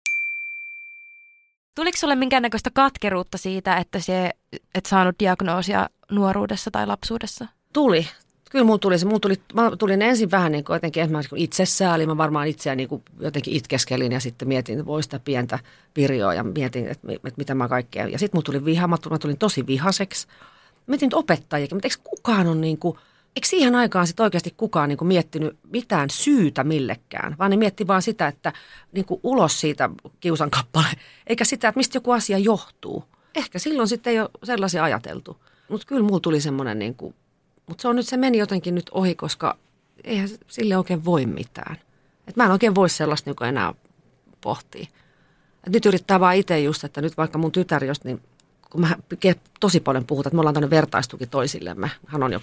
Tuliko sulle minkäännäköistä katkeruutta siitä, että et saanut diagnoosia nuoruudessa tai lapsuudessa? Tuli. Kyllä mulla tuli se. Mä tulin ensin vähän niin kuin jotenkin itsesääli. Mä varmaan itseäni niin kuin jotenkin itkeskelin ja sitten mietin, että voi sitä pientä Pirjoa ja mietin, että mitä mä kaikkea. Ja sitten mulla tuli viha. Mä tulin tosi vihaseksi. Mietin opettajiakin, mutta eikö kukaan on niin kuin, eikö siihen aikaan sitten oikeasti kukaan niin kuin miettinyt mitään syytä millekään, vaan ne mietti vaan sitä, että niin kuin ulos siitä kiusan kappale, eikä sitä, että mistä joku asia johtuu. Ehkä silloin sitten ei ole sellaisia ajateltu. Mutta kyllä mulla tuli semmoinen niin kuin, mutta se meni jotenkin nyt ohi, koska eihän sille oikein voi mitään. Et mä en oikein voi sellaista niin enää pohtia. Et nyt yrittää vaan itse just, että nyt vaikka mun tytär just, niin kun mä tosi paljon puhutaan, että me ollaan tämmöinen vertaistuki toisillemme. Hän on jo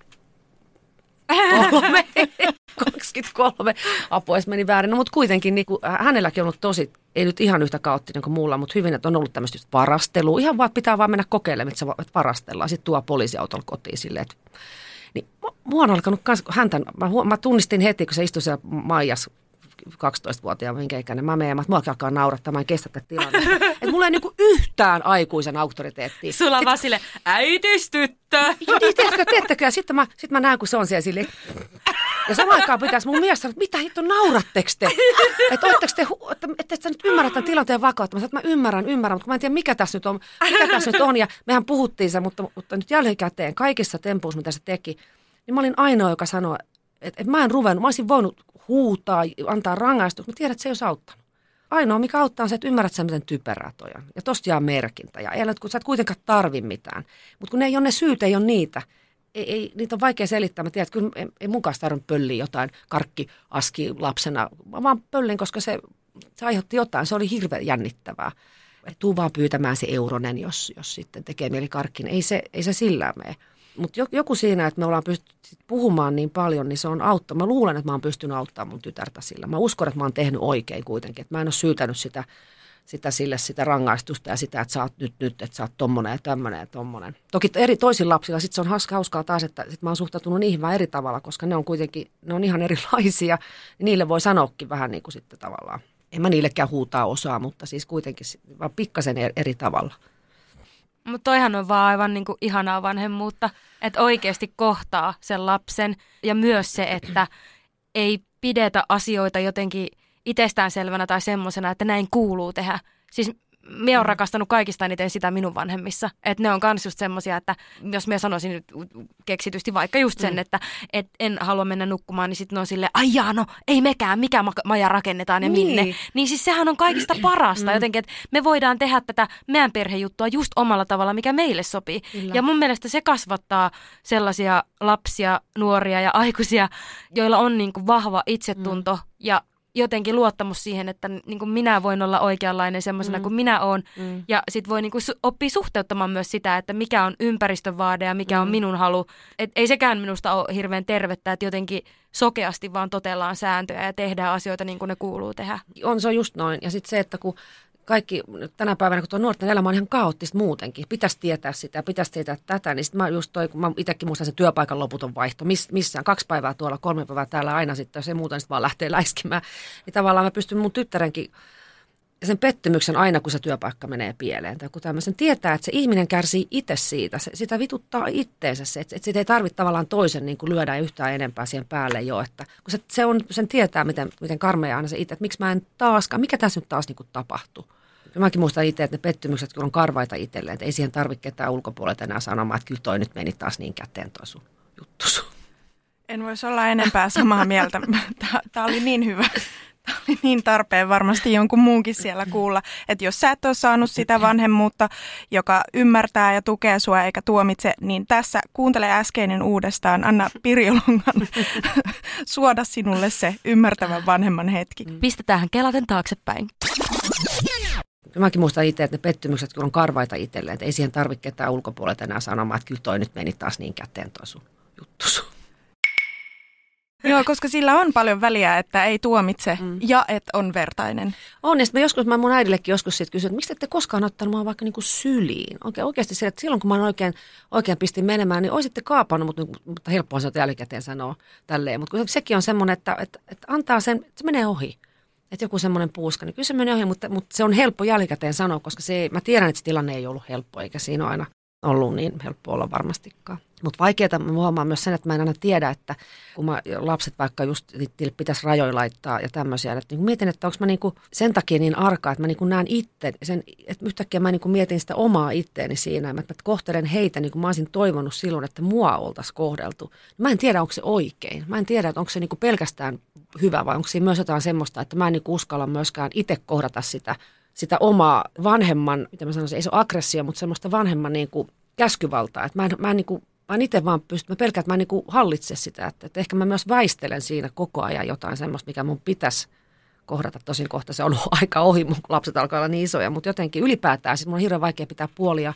23. Apua, se meni väärin. No, mutta kuitenkin niin kuin, hänelläkin on ollut tosi, ei nyt ihan yhtä kaoottinen kuin muulla, mutta hyvin, että on ollut tämmöistä varastelua. Ihan vaan pitää vaan mennä kokeilemaan, että varastellaan. Sitten tuo poliisiautolla kotiin silleen, että niin, mua on alkanut häntä, mä tunnistin heti, kun se istui siellä Maijas 12-vuotiaan, minkä ikäinen mä menen, että mua alkaa naurattaa, mä en kestä tätä tilannetta. Että mulla ei niinku yhtään aikuisen auktoriteettia. Sulla on vaan silleen, äitistyttö. Tiedättekö, sitten mä näen, kun se on siellä silleen. Ja samaan aikaan pitäisi mun mies sanoa, että mitä hitto nauratteko te? Että ootteko te, että sä nyt ymmärrät tämän tilanteen vakautta. Mä ymmärrän, mutta mä en tiedä mikä tässä nyt on. Ja mehän puhuttiin se, mutta nyt jälkikäteen kaikissa tempuissa, mitä se teki, niin mä olin ainoa, joka sanoi, että mä en ruvennut. Mä olisin voinut huutaa, antaa rangaistus, mutta tiedät, että se ei olisi auttanut. Ainoa, mikä auttaa, on se, että ymmärrät sen, miten typerää toi on. Ja tosta jää merkintä. Ja kun sä et kuitenkaan tarvi mitään. Mutta kun ne syyt, ei ole niitä. Ei, niitä on vaikea selittää. Mä tiedän, että kyllä ei mun kanssa tarvinnut pölliä jotain karkkiaski lapsena. Mä vaan pöllin, koska se aiheutti jotain. Se oli hirveän jännittävää. Tuu vaan pyytämään se euronen, jos sitten tekee mieli karkkin. Ei se sillä mene. Mutta joku siinä, että me ollaan pystytty puhumaan niin paljon, niin se on auttaa. Mä luulen, että mä oon pystynyt auttamaan mun tytärtä sillä. Mä uskon, että mä oon tehnyt oikein kuitenkin. Että mä en ole syytänyt sitä rangaistusta ja sitä, että sä oot nyt, että sä oot tommonen ja tämmönen ja tommonen. Toki toisilla lapsilla sitten se on hauskaa taas, että sit mä oon suhtautunut niihin vähän eri tavalla, koska ne on ihan erilaisia. Ja niille voi sanoakin vähän niin kuin sitten tavallaan. En mä niillekään huutaa osaa, mutta siis kuitenkin vaan pikkasen eri tavalla. Mutta toihan on vaan aivan niinku ihanaa vanhemmuutta, että oikeasti kohtaa sen lapsen ja myös se, että ei pidetä asioita jotenkin itsestäänselvänä tai semmoisena, että näin kuuluu tehdä. Siis Minä olen rakastanut kaikista eniten sitä minun vanhemmissa. Että ne on kans just semmosia, että jos minä sanoisin nyt keksitysti vaikka just sen, että en halua mennä nukkumaan, niin sitten ne on silleen, ai jaa, no ei mekään, mikä maja rakennetaan ja minne. Niin siis sehän on kaikista parasta jotenkin, että me voidaan tehdä tätä meidän perhejuttua just omalla tavalla, mikä meille sopii. Kyllä. Ja mun mielestä se kasvattaa sellaisia lapsia, nuoria ja aikuisia, joilla on niinku vahva itsetunto ja jotenkin luottamus siihen, että niin kuin minä voin olla oikeanlainen semmoisena kuin minä oon. Ja sit voi niin kuin oppia suhteuttamaan myös sitä, että mikä on ympäristön vaade ja mikä on minun halu. Et ei sekään minusta ole hirveän tervettä, että jotenkin sokeasti vaan totellaan sääntöjä ja tehdään asioita niin kuin ne kuuluu tehdä. Se on just noin. Ja sitten se, että kun kaikki tänä päivänä, kun tuo nuorten elämä on ihan kaoottista muutenkin, pitäisi tietää sitä, pitäisi tietää tätä, niin sitten kun mä itsekin muistan se työpaikan loputon vaihto, missään 2 päivää tuolla, 3 päivää täällä aina sitten, jos ei muuta, niin sitten vaan lähtee läiskimään. Niin tavallaan mä pystyn mun tyttärenkin sen pettymyksen aina, kun se työpaikka menee pieleen. Tai kun tämmöisen tietää, että se ihminen kärsii itse siitä, sitä vituttaa itteensä se, että siitä ei tarvitse tavallaan toisen niin kuin lyödä yhtään enempää siihen päälle jo, että kun sen tietää, miten karmea aina se itse, että miksi mä en taaskaan, mikä tässä nyt taas niin kuin tapahtuu. Ja mäkin muistan itse, että ne pettymykset kyllä on karvaita itselleen, että ei siihen tarvitse ketään ulkopuolelta enää sanomaan, että kyllä toi nyt meni taas niin käteen toi sun juttu sun. En voisi olla enempää samaa mieltä. Tämä oli niin hyvä. Tämä oli niin tarpeen varmasti jonkun muunkin siellä kuulla, että jos sä et ole saanut sitä vanhemmuutta, joka ymmärtää ja tukee sua eikä tuomitse, niin tässä kuuntele äskeinen uudestaan. Anna Pirjo Longan suoda sinulle se ymmärtävän vanhemman hetki. Pistetään kelaten taaksepäin. Mäkin muistan itse, että ne pettymykset kyllä on karvaita itselleen, että ei siihen tarvitse ketään ulkopuolelta enää sanomaan, että kyllä toi nyt meni taas niin käteen toi sun juttu sun. Joo, koska sillä on paljon väliä, että ei tuomitse ja että on vertainen. On, ja sitten mä mun äidillekin joskus siitä kysyin, että miksi ette koskaan ottanut mua vaikka niinku syliin? Oikeasti se, että silloin kun mä oikein pistin menemään, niin olisitte kaapannut, mutta helppoa se on jälkikäteen sanoa tälleen. Mutta sekin on semmoinen, että antaa sen, että se menee ohi. Että joku semmoinen puuska, niin kyllä se menee ohi, mutta se on helppo jälkikäteen sanoa, koska mä tiedän, että se tilanne ei ollut helppo, eikä siinä ole aina ollut niin helppo olla varmastikaan. Mutta vaikeaa mä huomaan myös sen, että mä en aina tiedä, että kun lapset vaikka just niille pitäisi rajoja laittaa ja tämmöisiä, että niin mietin, että onko mä niinku sen takia niin arka, että mä niinku näen itse, että yhtäkkiä mä niinku mietin sitä omaa itteeni siinä, että mä kohtelen heitä niin kuin mä olisin toivonut silloin, että mua oltaisiin kohdeltu. Mä en tiedä, onko se oikein. Mä en tiedä, että onko se niinku pelkästään hyvä vai onko siinä myös jotain semmoista, että mä en niinku uskalla myöskään itse kohdata sitä omaa vanhemman, mitä mä sanoisin, ei se ole aggressio, mutta semmoista vanhemman niinku käskyvaltaa, että mä en itse vaan mä pelkään, että mä en niinku hallitse sitä, että ehkä mä myös väistelen siinä koko ajan jotain semmoista, mikä mun pitäisi kohdata. Tosin kohta se on aika ohi, mun lapset alkaa olla niin isoja, mutta jotenkin ylipäätään, siis mun on hirveän vaikea pitää puolia.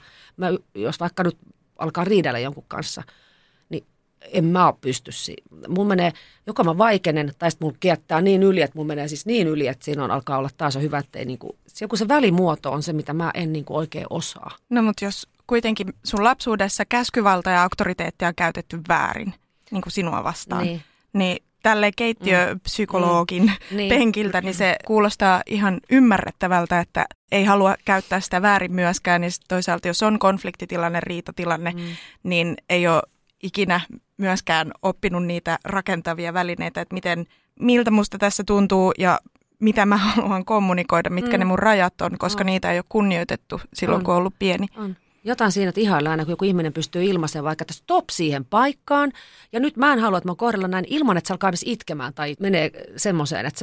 Jos vaikka nyt alkaa riidellä jonkun kanssa, niin en mä pysty siihen. Mun menee, joko mä vaikenen, tai sitten mun kiettää niin yli, että mun menee siis niin yli, että siinä alkaa olla taas hyvä, että ei niinku, joku se välimuoto on se, mitä mä en niinku oikein osaa. No mutta jos kuitenkin sun lapsuudessa käskyvalta ja auktoriteettia on käytetty väärin, niin kuin sinua vastaan, niin tälleen keittiöpsykologin penkiltä, niin se kuulostaa ihan ymmärrettävältä, että ei halua käyttää sitä väärin myöskään. Ja toisaalta jos on konfliktitilanne, riitatilanne, niin ei ole ikinä myöskään oppinut niitä rakentavia välineitä, että miltä musta tässä tuntuu ja mitä mä haluan kommunikoida, mitkä ne mun rajat on, koska niitä ei ole kunnioitettu silloin, kun on ollut pieni. On. Jotain siinä, että ihaillaan aina, kun joku ihminen pystyy ilmaisemaan vaikka, että stop siihen paikkaan. Ja nyt mä en halua, että mä kohdella näin ilman, että se alkaa edes itkemään tai menee semmoiseen. Että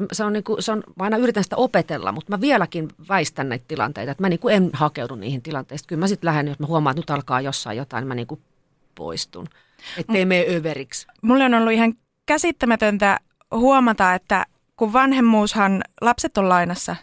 mä aina yritän sitä opetella, mutta mä vieläkin väistän näitä tilanteita. Että mä en hakeudu niihin tilanteisiin. Kyllä mä sitten lähden, jos mä huomaan, että nyt alkaa jossain jotain, niin mä poistun. Että ei mene överiksi. Mulle on ollut ihan käsittämätöntä huomata, että kun vanhemmuushan lapset on lainassa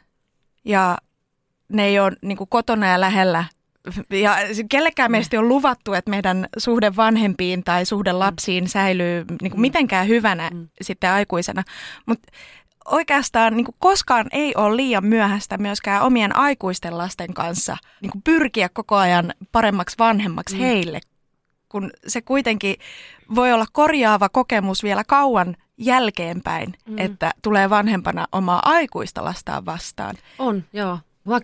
ja ne ei ole kotona ja lähellä. Ja kellekään meistä on luvattu, että meidän suhde vanhempiin tai suhde lapsiin säilyy mitenkään hyvänä sitten aikuisena. Mutta oikeastaan koskaan ei ole liian myöhäistä myöskään omien aikuisten lasten kanssa pyrkiä koko ajan paremmaksi vanhemmaksi heille, kun se kuitenkin voi olla korjaava kokemus vielä kauan jälkeenpäin, että tulee vanhempana omaa aikuista lastaan vastaan. On, joo. Mä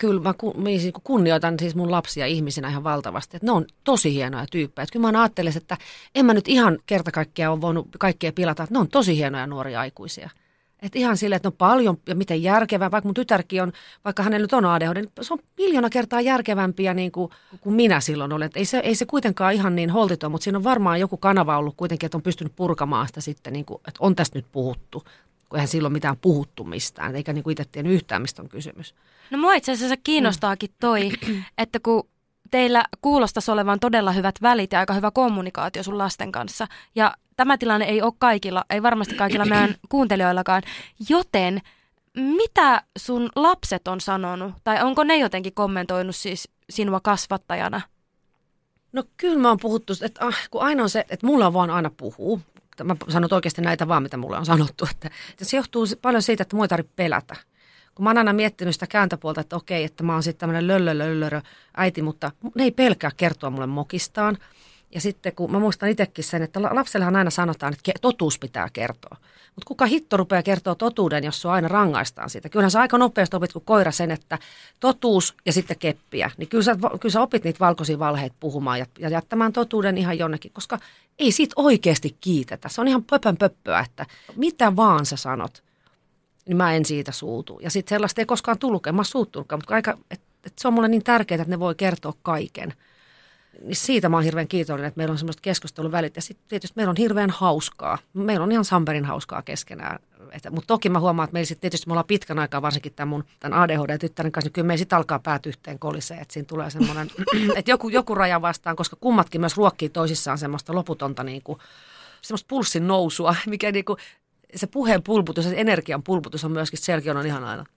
kunnioitan siis mun lapsia ihmisinä ihan valtavasti, että ne on tosi hienoja tyyppejä. Että kyllä mä ajattelisin, että en mä nyt ihan kerta kaikkiaan ole voinut kaikkea pilata, että ne on tosi hienoja nuoria aikuisia. Että ihan silleen, että on paljon ja miten järkevää, vaikka mun tytärkin on, vaikka hänellä nyt on ADHD, niin se on 1,000,000 kertaa järkevämpiä niin kuin minä silloin olen. Että ei se kuitenkaan ihan niin holtiton, mutta siinä on varmaan joku kanava ollut kuitenkin, että on pystynyt purkamaan sitä sitten, niin kuin, että on tästä nyt puhuttu, kun eihän silloin mitään puhuttu mistään, eikä niin kuin itse tiennyt yhtään, mistä on kysymys. No mua itse asiassa kiinnostaakin toi, että kun teillä kuulostaisi olevan todella hyvät välit ja aika hyvä kommunikaatio sun lasten kanssa. Ja tämä tilanne ei ole kaikilla, ei varmasti kaikilla meidän kuuntelijoillakaan. Joten mitä sun lapset on sanonut? Tai onko ne jotenkin kommentoinut siis sinua kasvattajana? No kyllä mä oon puhuttu, että kun aina on se, että mulla on vaan aina puhuu. Mä sanon oikeasti näitä vaan, mitä mulle on sanottu. Että se johtuu paljon siitä, että mua ei tarvitse pelätä. Kun mä oon aina miettinyt sitä kääntöpuolta, että okei, että mä oon sitten tämmöinen löllörö äiti, mutta ne ei pelkää kertoa mulle mokistaan. Ja sitten kun mä muistan itsekin sen, että lapsellehan aina sanotaan, että totuus pitää kertoa. Mutta kuka hitto rupeaa kertoa totuuden, jos sua aina rangaistaan siitä? Kyllähän sä aika nopeasti opit kuin koira sen, että totuus ja sitten keppiä. Niin kyllä sä opit niitä valkoisia valheita puhumaan ja jättämään totuuden ihan jonnekin, koska ei siitä oikeasti kiitetä. Se on ihan pöppöä, että mitä vaan sä sanot, niin mä en siitä suutu. Ja sitten sellaista ei koskaan tullutkaan, mä oon suuttunutkaan, mutta se on mulle niin tärkeää, että ne voi kertoa kaiken. Niin siitä mä oon hirveän kiitollinen, että meillä on semmoista keskusteluvälit. Ja sitten tietysti meillä on hirveän hauskaa. Meillä on ihan samperin hauskaa keskenään. Mutta toki mä huomaan, että meillä sitten tietysti me ollaan pitkän aikaa, varsinkin tämän ADHD-tyttären kanssa, niin kyllä me sitten alkaa päät yhteen koliseen. Että siinä tulee semmoinen, että joku raja vastaan, koska kummatkin myös ruokkii toisissaan semmoista loputonta niinku, semmoista pulssin nousua, mikä niinku, se puheen pulputus ja se energian pulputus on myöskin, selkeä on ihan aina.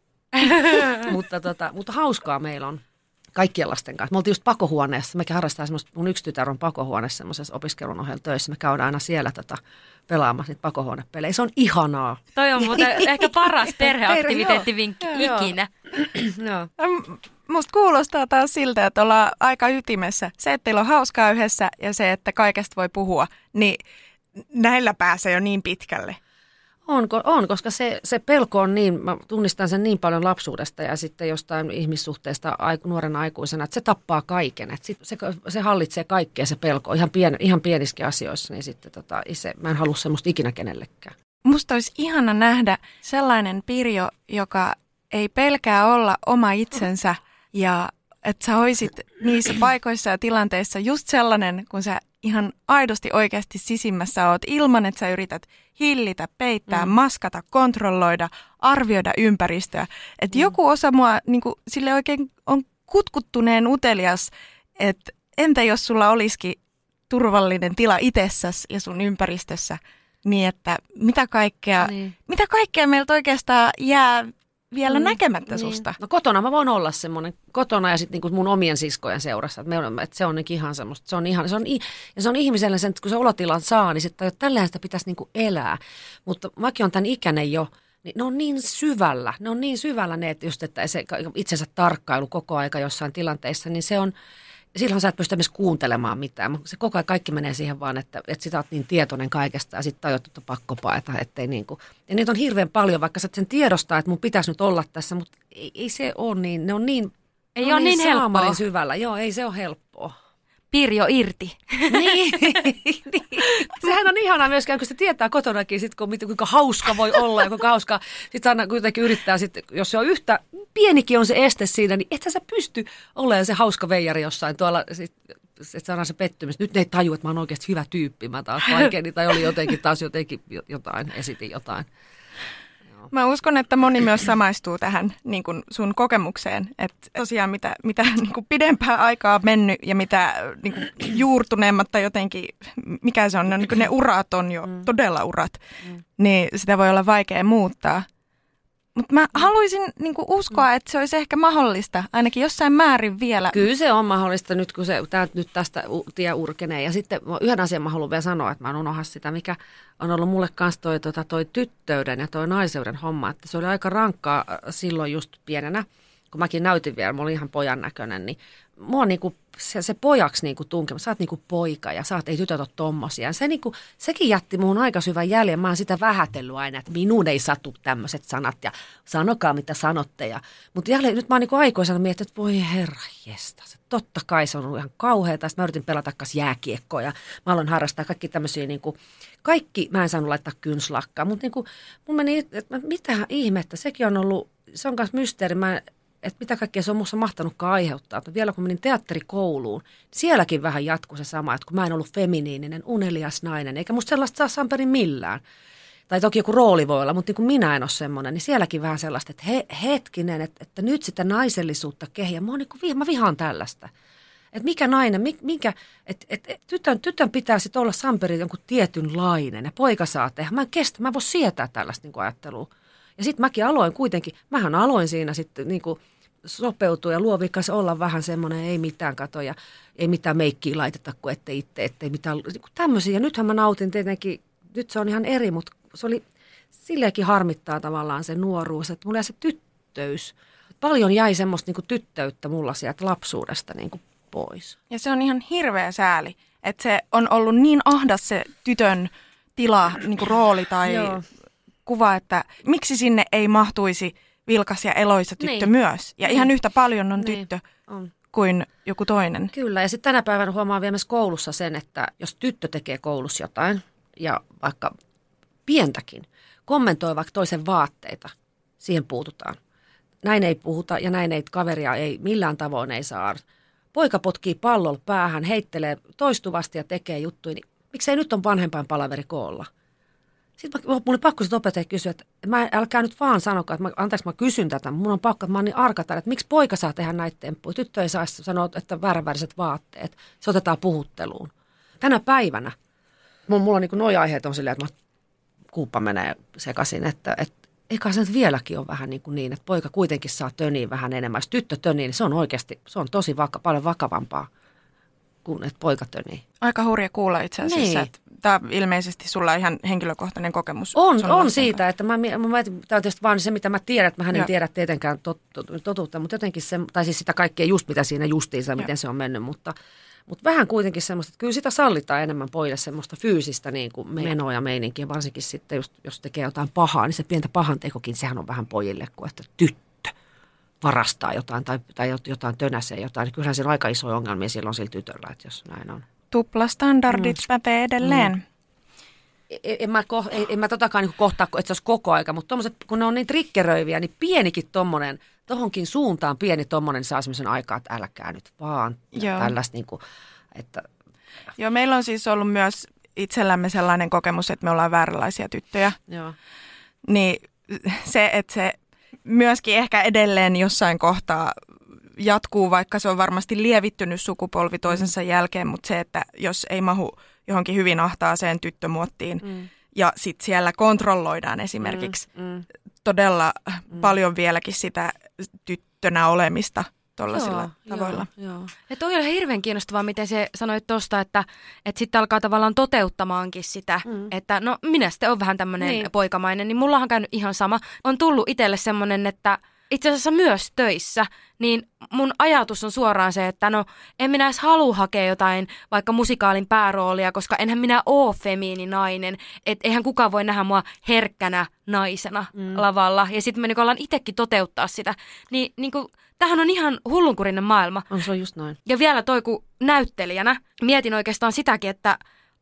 mutta hauskaa meillä on. Kaikkien lasten kanssa. Me oltiin just pakohuoneessa. Mekin harrastaa semmoista, mun yksi tytär on pakohuoneessa semmoisessa opiskelun ohella töissä. Me käydään aina siellä pelaamassa niitä pakohuonepelejä. Se on ihanaa. Toi on muuten ehkä paras perheaktiviteettivinkki ikinä. Musta kuulostaa taas siltä, että ollaan aika ytimessä. Se, että teillä on hauskaa yhdessä ja se, että kaikesta voi puhua, niin näillä pääsee jo niin pitkälle. On, koska se pelko on niin, mä tunnistan sen niin paljon lapsuudesta ja sitten jostain ihmissuhteesta nuorena aikuisena, että se tappaa kaiken. Että se hallitsee kaikkea se pelko ihan pienissäkin asioissa, niin sitten mä en halua semmoista ikinä kenellekään. Musta olisi ihana nähdä sellainen Pirjo, joka ei pelkää olla oma itsensä ja että sä oisit niissä paikoissa ja tilanteissa just sellainen, kun sä ihan aidosti oikeasti sisimmässä oot ilman, että sä yrität hillitä, peittää, maskata, kontrolloida, arvioida ympäristöä. Että joku osa mua niin kuin, sille oikein on kutkuttuneen utelias, että entä jos sulla olisikin turvallinen tila itsessäsi ja sun ympäristössä, niin että mitä kaikkea meiltä oikeastaan jää vielä näkemättä susta. No kotona mä voin olla semmoinen, kotona ja sitten niinku mun omien siskojen seurassa, että se on ihan semmoista, se on ihmiselle sen, että kun se olotilan saa, niin sitten tälleen sitä pitäisi niinku elää. Mutta mäkin on tämän ikäinen jo, niin ne on niin syvällä ne, että just, että se itsensä tarkkailu koko aika jossain tilanteissa, niin se on, silloin sä et pysty myös kuuntelemaan mitään. Se koko ajan kaikki menee siihen vaan, että sitä oot niin tietoinen kaikesta ja sitten tajut, että pakko paeta. Ettei niinku. Ja niitä on hirveän paljon, vaikka sä sen tiedostaa, että mun pitäisi nyt olla tässä, mutta ei se ole niin. Ne on niin, ei ole niin helppoa. Syvällä. Joo, ei se ole helppoa. Pirjo irti. Niin. Sehän on ihanaa myöskään, kun se tietää kotonakin, sit, kuinka hauska voi olla ja kuinka hauskaa. Sitten aina kuitenkin yrittää, jos se on yhtä pienikin on se este siinä, niin ethän sä pysty olemaan se hauska veijari jossain tuolla, että saadaan se pettymys. Nyt ne ei taju, että mä oon oikeasti hyvä tyyppi, mä taas vaikeani, tai oli jotenkin jotain, esitin jotain. Mä uskon, että moni myös samaistuu tähän niin kuin sun kokemukseen, että tosiaan mitä niin kuin pidempää aikaa mennyt ja mitä niin kuin juurtuneemmat tai jotenkin, mikä se on, niin kuin ne urat on jo todella urat, niin sitä voi olla vaikea muuttaa. Mutta mä haluaisin niin kuin uskoa, että se olisi ehkä mahdollista, ainakin jossain määrin vielä. Kyllä se on mahdollista nyt, kun se nyt tästä tie urkenee. Ja sitten yhden asian mä haluan vielä sanoa, että mä en unohda sitä, mikä on ollut mulle kanssa toi tyttöyden ja toi naiseuden homma. Että se oli aika rankkaa silloin just pienenä, kun mäkin näytin vielä, mä olin ihan pojan näköinen, niin mua niinku se pojaksi niinku tunkema, sä oot niinku poika ja sä oot, ei tytöt ole tommosia. Se niinku, sekin jätti muun aika syvän jäljen, mä oon sitä vähätellyt aina, että minuun ei satu tämmöiset sanat ja sanokaa mitä sanotte. Mutta jälleen nyt mä oon niinku aikoisena miettinyt, että voi herra jestas, totta kai se on ollut ihan kauheata. Sitten mä yritin pelata kas jääkiekkoa ja mä aloin harrastaa kaikki tämmöisiä niinku, kaikki mä en saanut laittaa kynslakkaa, mutta niinku, mun meni, että mitä ihmettä, sekin on ollut, se on myös mysteeri, että mitä kaikkea se on minussa mahtanutkaan aiheuttaa. Että vielä kun menin teatterikouluun, niin sielläkin vähän jatkui se sama, että kun mä en ollut feminiininen, unelias nainen, eikä musta sellaista saa Samperin millään. Tai toki joku rooli voi olla, mutta niin kuin minä en ole semmoinen, niin sielläkin vähän sellaista, että hetkinen, että nyt sitä naisellisuutta kehiä. Mä vihaan tällaista. Että mikä nainen, että tytön pitää sitten olla Samperin jonkun tietynlainen ja poika saa tehdä. Mä en voi sietää tällaista niin kuin ajattelua. Ja sitten mäkin aloin kuitenkin, mähän aloin siinä sitten niin kuin sopeutua ja luovikas olla vähän semmoinen, ei mitään katoja, ei mitään meikkiä laiteta, kun ettei mitään tämmöisiä. Ja nythän mä nautin tietenkin, nyt se on ihan eri, mutta se oli silleenkin harmittaa tavallaan se nuoruus, että mulla jäi se tyttöys. Paljon jäi semmoista niin kuin tyttöyttä mulla sieltä lapsuudesta niin kuin pois. Ja se on ihan hirveä sääli, että se on ollut niin ahdas se tytön tila, niin kuin rooli tai kuva, että miksi sinne ei mahtuisi vilkas ja eloisa tyttö myös. Ja ihan yhtä paljon on tyttö kuin joku toinen. Kyllä, ja sitten tänä päivänä huomaa vielä myös koulussa sen, että jos tyttö tekee koulussa jotain, ja vaikka pientäkin, kommentoi vaikka toisen vaatteita, siihen puututaan. Näin ei puhuta ja näin ei kaveria ei millään tavoin ei saa. Poika potkii pallolla päähän, heittelee toistuvasti ja tekee juttuja, niin miksei nyt on vanhempain palaveri koolla? Sitten mulla oli pakko sitten opettaja kysyä, että älkää nyt vaan sanokaa, että anteeksi mä kysyn tätä, mulla on pakko, että mä oon niin arka täällä, että miksi poika saa tehdä näitä temppuja. Tyttö ei saa sanoa, että vääränväriset vaatteet, se otetaan puhutteluun. Tänä päivänä, mulla on niin kuin noi aiheet on silleen, että kuuppa menee sekaisin, että eikä se nyt vieläkin ole vähän niin, että poika kuitenkin saa töniin vähän enemmän. Jos tyttö tönii, niin se on oikeasti, se on tosi paljon vakavampaa kuin että poika tönii. Aika hurja kuulla itse asiassa, että tämä ilmeisesti sulla ihan henkilökohtainen kokemus. On siitä, että tämä on tietysti vaan se, mitä mä tiedän, että mä en tiedä tietenkään totuutta, mutta jotenkin se, tai siis sitä kaikkea just mitä siinä justiinsa, miten se on mennyt, mutta vähän kuitenkin semmoista, että kyllä sitä sallitaan enemmän pojille semmoista fyysistä niin kuin menoa ja meininkiä, varsinkin sitten just, jos tekee jotain pahaa, niin se pientä pahantekokin, sehän on vähän pojille, kuin että tyttö varastaa jotain tai jotain tönäsee jotain, niin kyllähän siellä on aika isoja ongelmia silloin sillä tytöllä, että jos näin on. Tuplastandardit pätee edelleen. En mä totakaan niin kohtaa, että se olisi koko aika, mutta tommoset, kun ne on niin triggeröiviä, niin pienikin tommonen, tohonkin suuntaan pieni tommonen saa semmoisen aikaa, että älkää nyt vaan tällaista niin kuin, että... Joo, meillä on siis ollut myös itsellämme sellainen kokemus, että me ollaan vääränlaisia tyttöjä. Joo. Niin se, että se myöskin ehkä edelleen jossain kohtaa jatkuu, vaikka se on varmasti lievittynyt sukupolvi toisensa jälkeen, mutta se, että jos ei mahu johonkin hyvin ahtaaseen tyttömuottiin ja sitten siellä kontrolloidaan esimerkiksi todella paljon vieläkin sitä tyttönä olemista tuollaisilla tavoilla. Joo. Ja toi oli hirveän kiinnostavaa, miten se sanoit tuosta, että sitten alkaa tavallaan toteuttamaankin sitä, että no minä sitten olen vähän tämmöinen poikamainen, niin mullahan on käynyt ihan sama. On tullut itselle semmoinen, että itse asiassa myös töissä, niin mun ajatus on suoraan se, että no en minä edes halua hakea jotain vaikka musikaalin pääroolia, koska enhän minä ole femiininainen, että eihän kukaan voi nähdä mua herkkänä naisena lavalla. Ja sitten me niin ollaan itsekin toteuttaa sitä. Niin kuin, tämähän on ihan hullunkurinen maailma. On se just noin. Ja vielä toi, kun näyttelijänä mietin oikeastaan sitäkin, että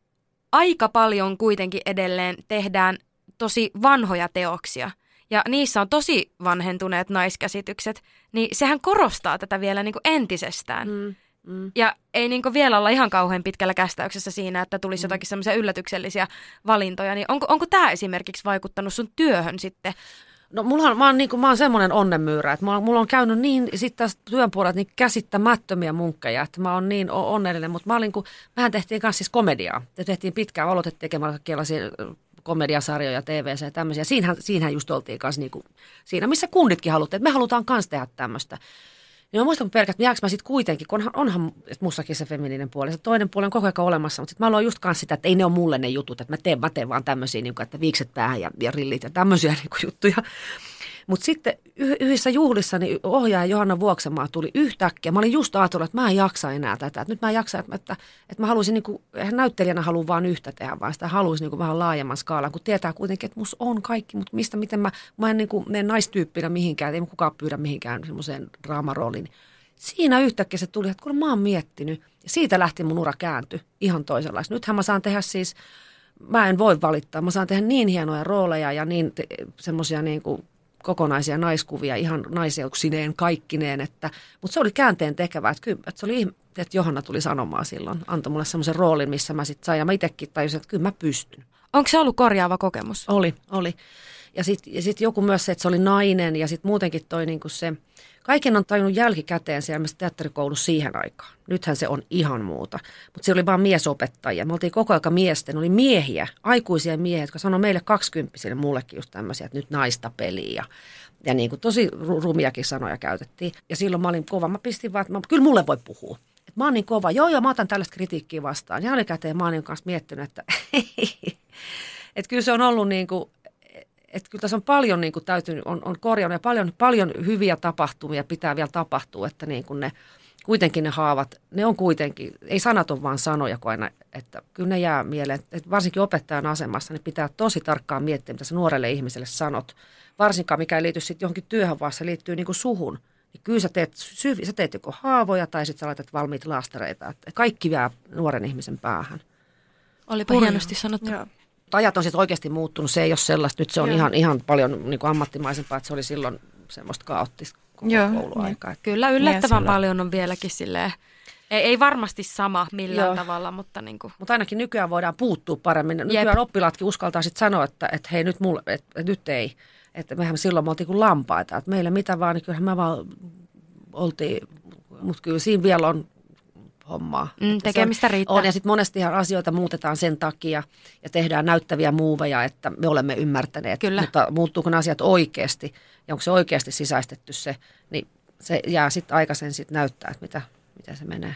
aika paljon kuitenkin edelleen tehdään tosi vanhoja teoksia. Ja niissä on tosi vanhentuneet naiskäsitykset, niin sehän korostaa tätä vielä niin kuin entisestään. Ja ei niin kuin vielä olla ihan kauhean pitkällä kästäyksessä siinä, että tulisi jotakin semmoisia yllätyksellisiä valintoja. Niin onko tämä esimerkiksi vaikuttanut sun työhön sitten? No mä oon semmoinen onnenmyyrä, että mulla on käynyt niin sitten taas työn puolella niin käsittämättömiä munkkeja, että mä oon niin onnellinen, mutta mehän tehtiin kanssa siis komediaa. Tehtiin pitkään aloitettiin tekemään kaikenlaisia komediasarjoja, TVC ja tämmöisiä. Siinähän just oltiin kanssa niinku, siinä, missä kunditkin haluttiin, että me halutaan kanssa tehdä tämmöistä. Niin mä muistan pelkät, että jääkö mä sitten kuitenkin, kun onhan mussakin se feminiininen puoli, se toinen puoli on koko ajan olemassa, mutta sitten mä haluan just kanssa sitä, että ei ne ole mulle ne jutut, että mä teen vaan tämmöisiä, niin kuin, että viikset päähän ja rillit ja tämmöisiä niin kuin juttuja. Mutta sitten yhdessä juhlissa niin ohjaaja Johanna Vuoksenmaa tuli yhtäkkiä. Mä olin just ajatellut, että mä en jaksa enää tätä. Että nyt mä en jaksa, että mä haluaisin, niin kuin, näyttelijänä haluan vaan yhtä tehdä, vaan sitä haluaisin niin kuin vähän laajemman skaalan, kun tietää kuitenkin, että musta on kaikki, mutta miten mä en niin kuin mene naistyyppinä mihinkään, ei kukaan pyydä mihinkään semmoiseen draamarooliin. Siinä yhtäkkiä se tuli, että kun mä oon miettinyt, ja siitä lähti mun ura kääntyi ihan toisenlaista. Nythän mä saan tehdä siis, mä en voi valittaa, mä saan tehdä niin hienoja rooleja ja niin semmoisia niin kuin kokonaisia naiskuvia, ihan naiseuksineen, kaikkineen, mutta se oli käänteen tekevä, että se oli että Johanna tuli sanomaan silloin, antoi mulle semmoisen roolin, missä mä sitten sain, ja mä itsekin tajusin, että kyllä mä pystyn. Onko se ollut korjaava kokemus? Oli. Ja sit joku myös se, että se oli nainen, ja sitten muutenkin toi niinku se, kaiken on tajunnut jälkikäteen siellä teatterikoulussa siihen aikaan. Nythän se on ihan muuta, mutta se oli vaan miesopettajia. Me oltiin koko ajan miesten, oli miehiä, aikuisia miehiä, jotka sanoi meille 20-vuotiaille, mullekin just tämmöisiä, että nyt naista peliä. Ja niin kuin tosi rumiakin sanoja käytettiin. Ja silloin mä olin kova, mä pistin vaan, että kyllä mulle voi puhua. Että mä oon niin kova, joo, mä otan tällaista kritiikkiä vastaan. Jälkikäteen mä oon kanssa miettinyt, että että kyllä se on ollut niin kuin, että kyllä tässä on paljon niin kuin täytynyt, on korjannut ja paljon hyviä tapahtumia pitää vielä tapahtua, että niin kuin kuitenkin ne haavat, ne on kuitenkin, ei sanat ole vaan sanoja aina, että kyllä ne jää mieleen, että varsinkin opettajan asemassa niin pitää tosi tarkkaan miettiä, mitä sä nuorelle ihmiselle sanot, varsinkaan mikä ei liity sitten johonkin työhön, vaan se liittyy niin kuin suhun. Niin kyllä sä teet joko haavoja tai sitten sä laitat valmiita laastareita, että kaikki jää nuoren ihmisen päähän. Olipa hienosti sanottu. Joo. Ajat on sitten oikeasti muuttunut, se ei ole sellaista, nyt se on ihan paljon niin kuin ammattimaisempaa, että se oli silloin semmoista kaoottista kouluaikaa. Kyllä yllättävän paljon on vieläkin silleen, ei varmasti sama millään tavalla, mutta niin kuin. Mutta ainakin nykyään voidaan puuttua paremmin. Nykyään oppilaatkin uskaltaa sitten sanoa, että hei nyt mulle, että nyt ei. Että mehän silloin me oltiin kuin lampaita, että meillä mitä vaan, niin kyllähän me vaan oltiin, mutta kyllä siinä vielä on hommaa. Tekemistä riittää. On, ja sitten monestihan asioita muutetaan sen takia ja tehdään näyttäviä muuveja, että me olemme ymmärtäneet. Kyllä. Mutta muuttuuko ne asiat oikeasti ja onko se oikeasti sisäistetty se, niin se jää sitten aikaisen sitten näyttää, että mitä se menee.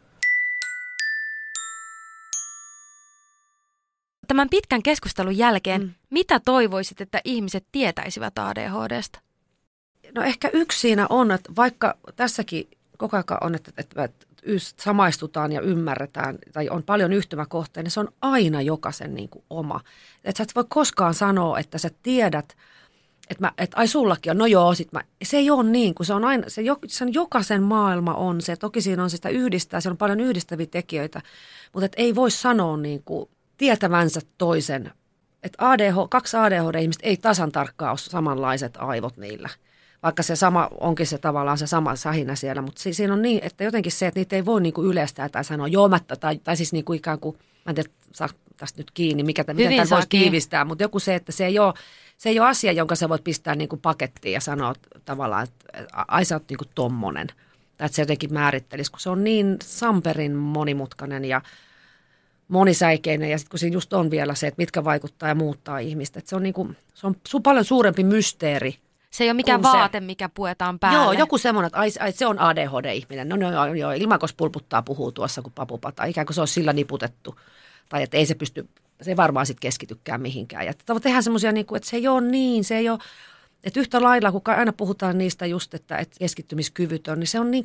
Tämän pitkän keskustelun jälkeen, mitä toivoisit, että ihmiset tietäisivät ADHDsta? No ehkä yksi siinä on, että vaikka tässäkin koko ajan on, että samaistutaan ja ymmärretään tai on paljon yhtymäkohtia, niin se on aina jokaisen niin kuin oma. Että sä et voi koskaan sanoa, että sä tiedät, että ai sullakin on, no joo, se ei ole niin, kun se on aina, sen jokaisen maailma on se, toki siinä on sitä yhdistää, siellä on paljon yhdistäviä tekijöitä, mutta et ei voi sanoa niin kuin tietävänsä toisen, että kaksi ADHD-ihmistä ei tasan tarkkaan ole samanlaiset aivot niillä. Vaikka se sama onkin se tavallaan se sama sähinä siellä, mutta siinä on niin, että jotenkin se, että niitä ei voi niinku yleistää tai sanoa joomatta tai siis niinku ikään kuin, mä en tiedä, saa tästä nyt kiinni, miten tämän voisi tiivistää, mutta joku se, että se ei ole asia, jonka sä voit pistää niinku pakettiin ja sanoa tavallaan, että ai sä oot niinku tommonen. Tai että se jotenkin määrittelisi, kun se on niin samperin monimutkainen ja monisäikeinen ja sitten kun siinä just on vielä se, että mitkä vaikuttaa ja muuttaa ihmistä, että se on paljon suurempi mysteeri. Se ei ole mikään vaate, mikä puetaan päälle. Joo, joku semmoinen, että se on ADHD-ihminen. No joo, ilmakos pulputtaa puhuu tuossa kuin papupata. Ikään kuin se olisi sillä niputettu. Tai että ei se ei varmaan sitten keskitykään mihinkään. Ja tehdään semmoisia, että se ei ole niin, se ei ole, että yhtä lailla, kun aina puhutaan niistä just, että keskittymiskyvytön, niin se on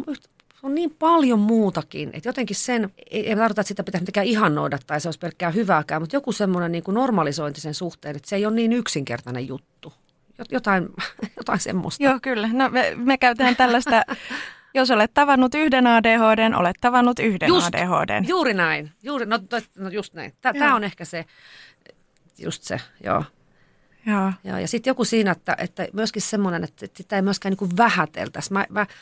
niin paljon muutakin. Että jotenkin sen, ei tarkoita, että sitä pitäisi mitenkään ihannoida tai se olisi pelkkää hyvääkään, mutta joku semmoinen niin kuin normalisointi sen suhteen, että se ei ole niin yksinkertainen juttu. Jotain semmoista. Joo, kyllä. No me käytetään tällaista, jos olet tavannut yhden ADHDn, olet tavannut yhden ADHDn. Juuri näin. No just näin. Tämä on ehkä se, just se, joo. Joo. Ja sitten joku siinä, että myöskin semmoinen, että sitä ei myöskään niin kuin vähäteltäisi.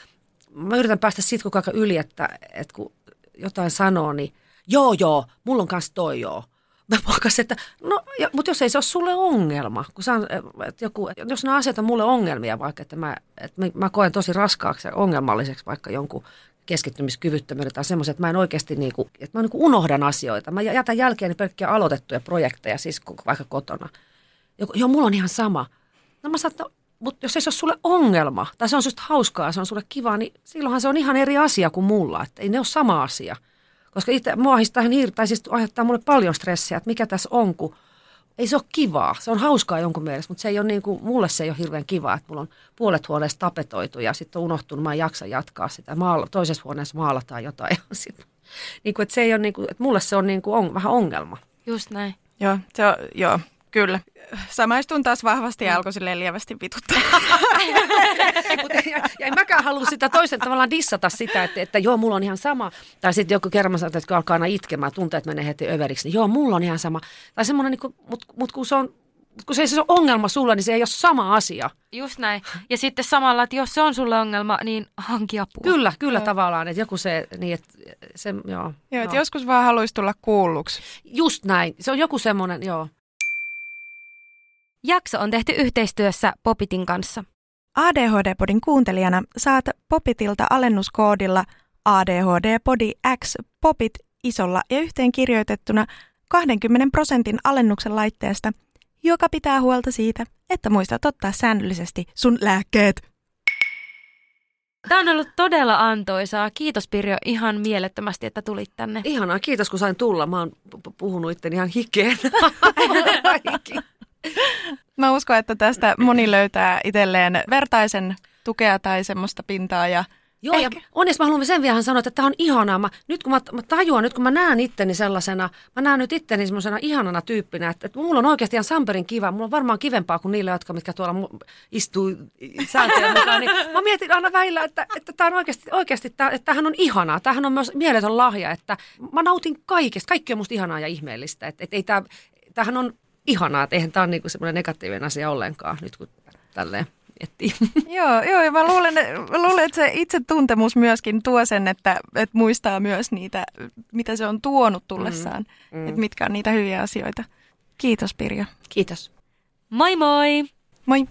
Mä yritän päästä siitä koko ajan yli, että kun jotain sanoo, niin joo, mulla on kanssa toi joo. Mä pohkasin, että mutta jos ei se ole sulle ongelma, kun jos nämä asiat on mulle ongelmia vaikka, että mä koen tosi raskaaksi ja ongelmalliseksi vaikka jonkun keskittymiskyvyttömyyden tai semmoisen, että mä en oikeasti että mä unohdan asioita. Mä jätän jälkeeni pelkkiä aloitettuja projekteja, siis vaikka kotona. Joo, mulla on ihan sama. No mä sanon, mutta jos ei se ole sulle ongelma, tai se on susta hauskaa, se on sulle kivaa, niin silloinhan se on ihan eri asia kuin mulla, että ei ne ole sama asia. Koska itse mua aiheuttaa mulle paljon stressiä, että mikä tässä on, kun ei se ole kivaa. Se on hauskaa jonkun mielestä, mutta se ei ole niin kuin, mulle se ei ole hirveän kivaa, että mulla on puolet huoneesta tapetoitu ja sitten on unohtunut, mä en jaksa jatkaa sitä. Toisessa huoneessa maalataan jotain. Niin kuin, että se ei ole niin kuin, että mulle se on niin kuin vähän ongelma. Just näin. Joo, kyllä. Samaistun taas vahvasti ja alkoi silleen lievästi vituttaa. Ja en mäkään halua sitä toisen tavallaan dissata sitä, että joo, mulla on ihan sama. Tai sitten joku kerran sanoo, että alkaa aina itkemään, tuntee, että menee heti överiksi, niin joo, mulla on ihan sama. Tai semmoinen, niin mutta kun se ei ole ongelma sulla, niin se ei ole sama asia. Just näin. Ja sitten samalla, että jos se on sulle ongelma, niin hanki apua. Kyllä tavallaan, että joku se, niin että se, joo. Joo, että joskus vaan haluaisi tulla kuulluksi. Just näin. Se on joku semmoinen, joo. Jakso on tehty yhteistyössä Popitin kanssa. ADHD-podin kuuntelijana saat Popitilta alennuskoodilla ADHD-podi X Popit isolla ja yhteen kirjoitettuna 20% alennuksen laitteesta, joka pitää huolta siitä, että muistat ottaa säännöllisesti sun lääkkeet. Tämä on ollut todella antoisaa. Kiitos Pirjo ihan mielettömästi, että tulit tänne. Ihanaa, kiitos kun sain tulla. Mä oon puhunut itteni ihan hikeen. Mä uskon, että tästä moni löytää itselleen vertaisen tukea tai semmoista pintaa. Joo, ja onneksi mä haluan sen vielä sanoa, että tämä on ihanaa. Nyt kun mä tajuan, nyt kun mä näen itteni sellaisena, mä näen nyt itteni semmoisena ihanana tyyppinä, että mulla on oikeasti ihan samperin kiva. Mulla on varmaan kivempaa kuin niille, mitkä tuolla istuu sääntöjen mukaan. Niin mä mietin aina välillä, että tämä on oikeasti että tämähän on ihanaa. Tämähän on myös mieletön lahja, että mä nautin kaikesta. Kaikki on musta ihanaa ja ihmeellistä. Että ei tämähän on ihanaa, että eihän tämä ole niinku semmoinen negatiivinen asia ollenkaan, nyt kun tälleen miettii. Joo, ja mä luulen, että se itsetuntemus myöskin tuo sen, että muistaa myös niitä, mitä se on tuonut tullessaan, että mitkä on niitä hyviä asioita. Kiitos Pirjo. Kiitos. Moi moi! Moi!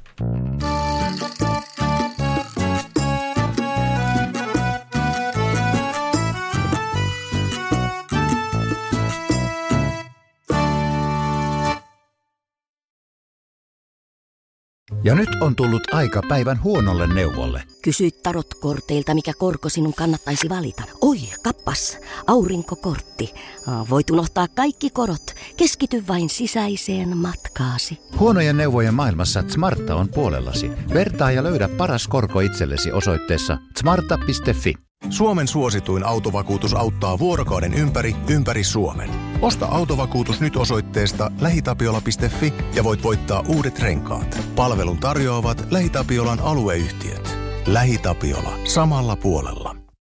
Ja nyt on tullut aika päivän huonolle neuvolle. Kysy tarotkorteilta, mikä korko sinun kannattaisi valita. Oi, kappas, aurinkokortti. Voit unohtaa kaikki korot. Keskity vain sisäiseen matkaasi. Huonojen neuvojen maailmassa Smarta on puolellasi. Vertaa ja löydä paras korko itsellesi osoitteessa smarta.fi. Suomen suosituin autovakuutus auttaa vuorokauden ympäri Suomen. Osta autovakuutus nyt osoitteesta lähitapiola.fi ja voit voittaa uudet renkaat. Palvelun tarjoavat LähiTapiolan alueyhtiöt. LähiTapiola. Samalla puolella.